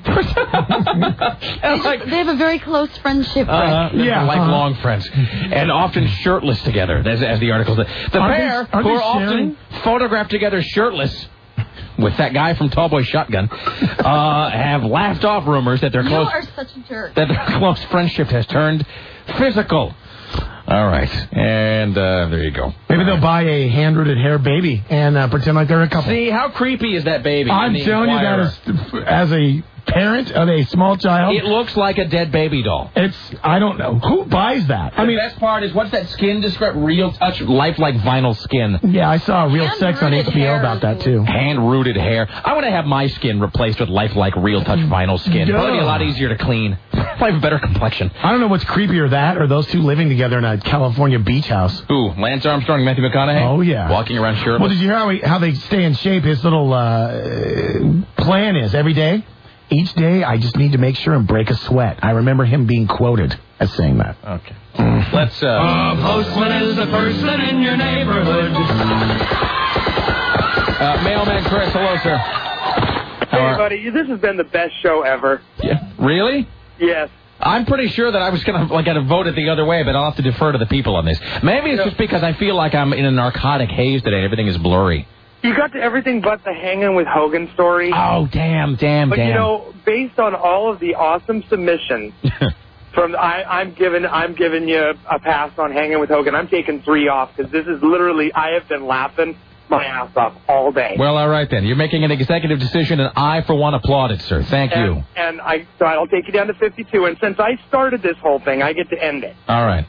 Speaker 2: They have a very close friendship.
Speaker 1: Lifelong friends. And often shirtless together, as the article said. The pair, who are often photographed together shirtless, with that guy from Tallboy Shotgun, have laughed off rumors that their close...
Speaker 2: You are such a jerk.
Speaker 1: That their close friendship has turned physical. All right. And there you go.
Speaker 7: Maybe they'll buy a hand-rooted hair baby and pretend like they're a couple.
Speaker 1: See, how creepy is that baby?
Speaker 7: I'm telling you that as a parent of a small child.
Speaker 1: It looks like a dead baby doll.
Speaker 7: I don't know. Who buys that?
Speaker 1: The best part is, what's that skin described? Real touch, lifelike vinyl skin.
Speaker 7: Yeah, I saw Real Sex on HBO about that, too.
Speaker 1: Hand-rooted hair. I want to have my skin replaced with lifelike real touch vinyl skin. It'll be a lot easier to clean. I have a better complexion.
Speaker 7: I don't know what's creepier, that or those two living together in a California beach house.
Speaker 1: Who? Lance Armstrong and Matthew McConaughey?
Speaker 7: Oh, yeah.
Speaker 1: Walking around shirtless.
Speaker 7: Well, did you hear how they stay in shape? His little plan is every day. Each day, I just need to make sure and break a sweat. I remember him being quoted as saying that.
Speaker 1: Okay. Let's,
Speaker 11: A postman is the person in your neighborhood.
Speaker 1: Mailman Chris, hello, sir.
Speaker 9: Hey, buddy, this has been the best show ever.
Speaker 1: Yeah. Really?
Speaker 9: Yes.
Speaker 1: I'm pretty sure that I was going to vote it the other way, but I'll have to defer to the people on this. Maybe it's just because I feel like I'm in a narcotic haze today. Everything is blurry.
Speaker 9: You got to everything but the Hanging with Hogan story.
Speaker 1: Oh, damn.
Speaker 9: But, you know, based on all of the awesome submissions from I'm giving you a pass on Hanging with Hogan. I'm taking 3 off because this is literally, I have been laughing my ass off all day.
Speaker 1: Well, all right, then. You're making an executive decision, and I, for one, applaud it, sir. Thank you.
Speaker 9: And so I'll take you down to 52, and since I started this whole thing, I get to end it.
Speaker 1: All right.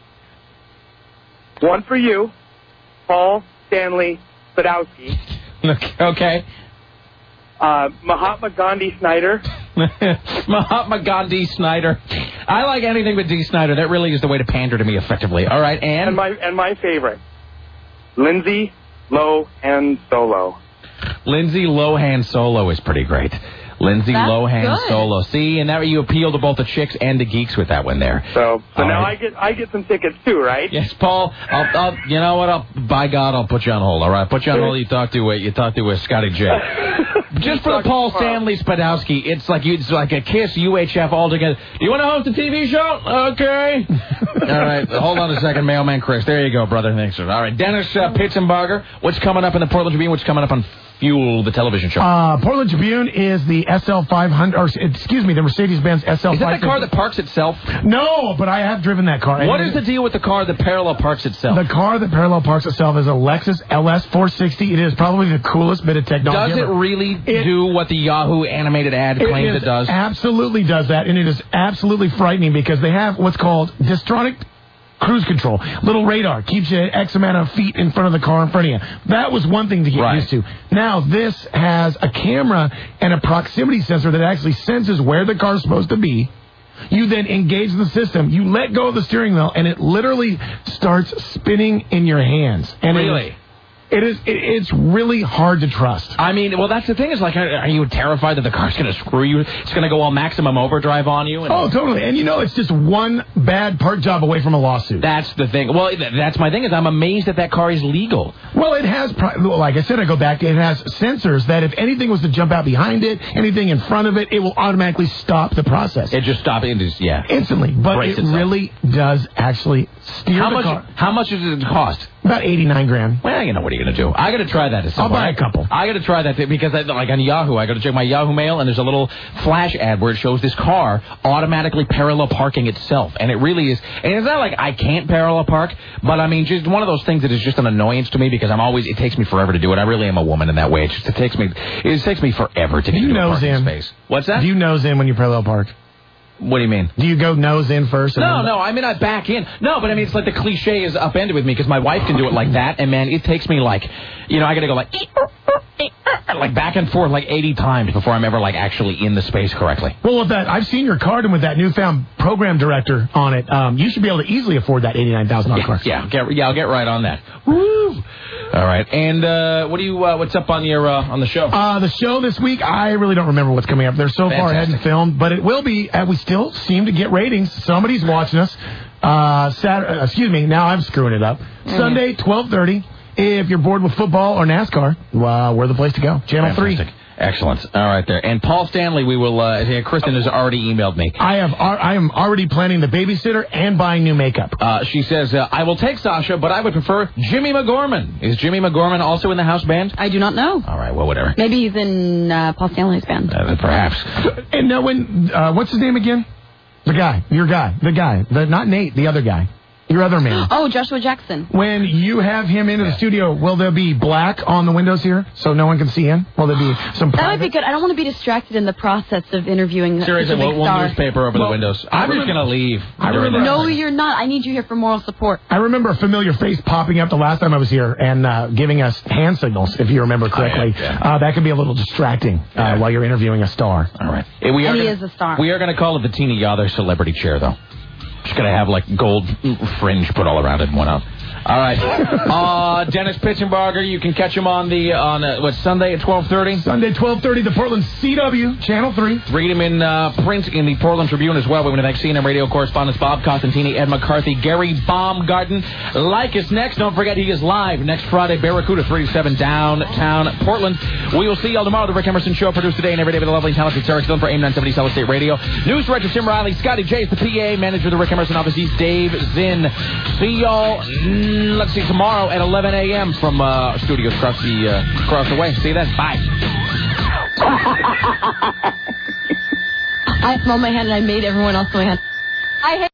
Speaker 9: 1 for you, Paul Stanley Sadowski.
Speaker 1: Okay.
Speaker 9: Mahatma Gandhi Snyder.
Speaker 1: Mahatma Gandhi Snyder. I like anything but D. Snyder. That really is the way to pander to me effectively. All right, and
Speaker 9: my favorite, Lindsay Lohan Solo.
Speaker 1: Lindsay Lohan solo is pretty great. Lindsay
Speaker 2: That's
Speaker 1: Lohan
Speaker 2: good.
Speaker 1: solo. See, and now you appeal to both the chicks and the geeks with that one there.
Speaker 9: So
Speaker 1: All
Speaker 9: now
Speaker 1: right.
Speaker 9: I get some tickets too, right?
Speaker 1: Yes, Paul. I'll you know what? By God, I'll put you on hold. All right, put you on hold. You talk to Scotty J. Just for the Paul Stanley Spadowski, it's like a Kiss UHF all together. Do you want to host a TV show? Okay. All right, hold on a second, Mailman Chris. There you go, brother. Thanks, sir. All right, Dennis Pitzenbarger. What's coming up in the Portland Tribune? What's coming up on Fuel, the television show?
Speaker 7: Portland Tribune is the SL500, or excuse me, the Mercedes-Benz SL500.
Speaker 1: Is that the car that parks itself?
Speaker 7: No, but I have driven that car.
Speaker 1: What is the deal with the car that parallel parks itself?
Speaker 7: The car that parallel parks itself is a Lexus LS 460. It is probably the coolest bit of technology
Speaker 1: Does it
Speaker 7: ever.
Speaker 1: really do what the Yahoo animated ad claims it does?
Speaker 7: Absolutely does that, and it is absolutely frightening because they have what's called Distronic cruise control. Little radar keeps you X amount of feet in front of the car in front of you. That was one thing to get used to. Now, this has a camera and a proximity sensor that actually senses where the car is supposed to be. You then engage the system. You let go of the steering wheel, and it literally starts spinning in your hands. And
Speaker 1: Really?
Speaker 7: It's really hard to trust.
Speaker 1: I mean, well, that's the thing. Is like, are you terrified that the car's going to screw you? It's going to go all maximum overdrive on you?
Speaker 7: Oh, totally. And, it's just one bad part job away from a lawsuit.
Speaker 1: That's the thing. Well, that's my thing is I'm amazed that car is legal.
Speaker 7: Well, it has, like I said, I go back to it has sensors that if anything was to jump out behind it, anything in front of it, it will automatically stop the process.
Speaker 1: It just stops it.
Speaker 7: Instantly. But
Speaker 1: Brace
Speaker 7: it
Speaker 1: itself.
Speaker 7: really does actually steer the car.
Speaker 1: How much does it cost?
Speaker 7: About $89,000.
Speaker 1: Well, you know, what are you going to do? I got to try that at some
Speaker 7: I'll
Speaker 1: point.
Speaker 7: buy a couple.
Speaker 1: I got to try that because, like on Yahoo, I got to check my Yahoo Mail, and there's a little flash ad where it shows this car automatically parallel parking itself. And it really is. And it's not like I can't parallel park, but I mean, just one of those things that is just an annoyance to me because it takes me forever to do it. I really am a woman in that way. It takes me forever to get into a parking space. What's that?
Speaker 7: Do you nose in when you parallel park?
Speaker 1: What do you mean?
Speaker 7: Do you go nose in first?
Speaker 1: No, I mean, I back in. No, but I mean, it's like the cliche is upended with me because my wife can do it like that, and man, it takes me like, I got to go like back and forth like 80 times before I'm ever like actually in the space correctly.
Speaker 7: Well, with that, I've seen your card, and with that newfound program director on it, you should be able to easily afford that $89,000 car.
Speaker 1: I'll get right on that. Woo! All right, and what's up on your on the show?
Speaker 7: The show this week, I really don't remember what's coming up. They're so far ahead in film, but it will be. We still seem to get ratings. Somebody's watching us. Now I'm screwing it up. Sunday, 12:30. If you're bored with football or NASCAR, we're the place to go. Channel 3.
Speaker 1: Excellent. All right, there. And Paul Stanley, we will. Kristen has already emailed me.
Speaker 7: I am already planning the babysitter and buying new makeup.
Speaker 1: She says, I will take Sasha, but I would prefer Jimmy McGorman. Is Jimmy McGorman also in the house band?
Speaker 2: I do not know.
Speaker 1: All right, well, whatever.
Speaker 2: Maybe he's in Paul Stanley's band.
Speaker 1: Perhaps.
Speaker 7: And no, what's his name again? Your guy, not Nate, the other guy. Your other man.
Speaker 2: Oh, Joshua Jackson.
Speaker 7: When you have him into the studio, will there be black on the windows here so no one can see in? Will there be some
Speaker 2: That might be good. I don't want to be distracted in the process of interviewing
Speaker 1: Seriously,
Speaker 2: such a big
Speaker 1: we'll
Speaker 2: star.
Speaker 1: newspaper over the windows. I'm just going to leave.
Speaker 2: No, you're not. I need you here for moral support.
Speaker 7: I remember a familiar face popping up the last time I was here and giving us hand signals, if you remember correctly. That can be a little distracting while you're interviewing a star.
Speaker 1: All right.
Speaker 2: He is a star.
Speaker 1: We are going to call it the Tina Yother Celebrity Chair, though. Just going to have, like, gold fringe put all around it and whatnot. All right. Dennis Pitzenbarger, you can catch him on Sunday at 12:30?
Speaker 7: Sunday, 12:30, the Portland CW, Channel 3.
Speaker 1: Read him in print in the Portland Tribune as well. We want to thank CNN radio correspondents Bob Costantini, Ed McCarthy, Gary Baumgarten. Like us next. Don't forget he is live next Friday, Barracuda 37 downtown Portland. We will see y'all tomorrow. The Rick Emerson Show, produced today and every day by the lovely and talented Sarah Stone for AIM 970 Solid State Radio. News director Tim Riley, Scotty J is the PA, manager of the Rick Emerson office. He's Dave Zinn. See y'all. Let's see, tomorrow at 11 a.m. from studios across the way. See you then. Bye.
Speaker 2: I smelled my hand and I made everyone else my hand. I hate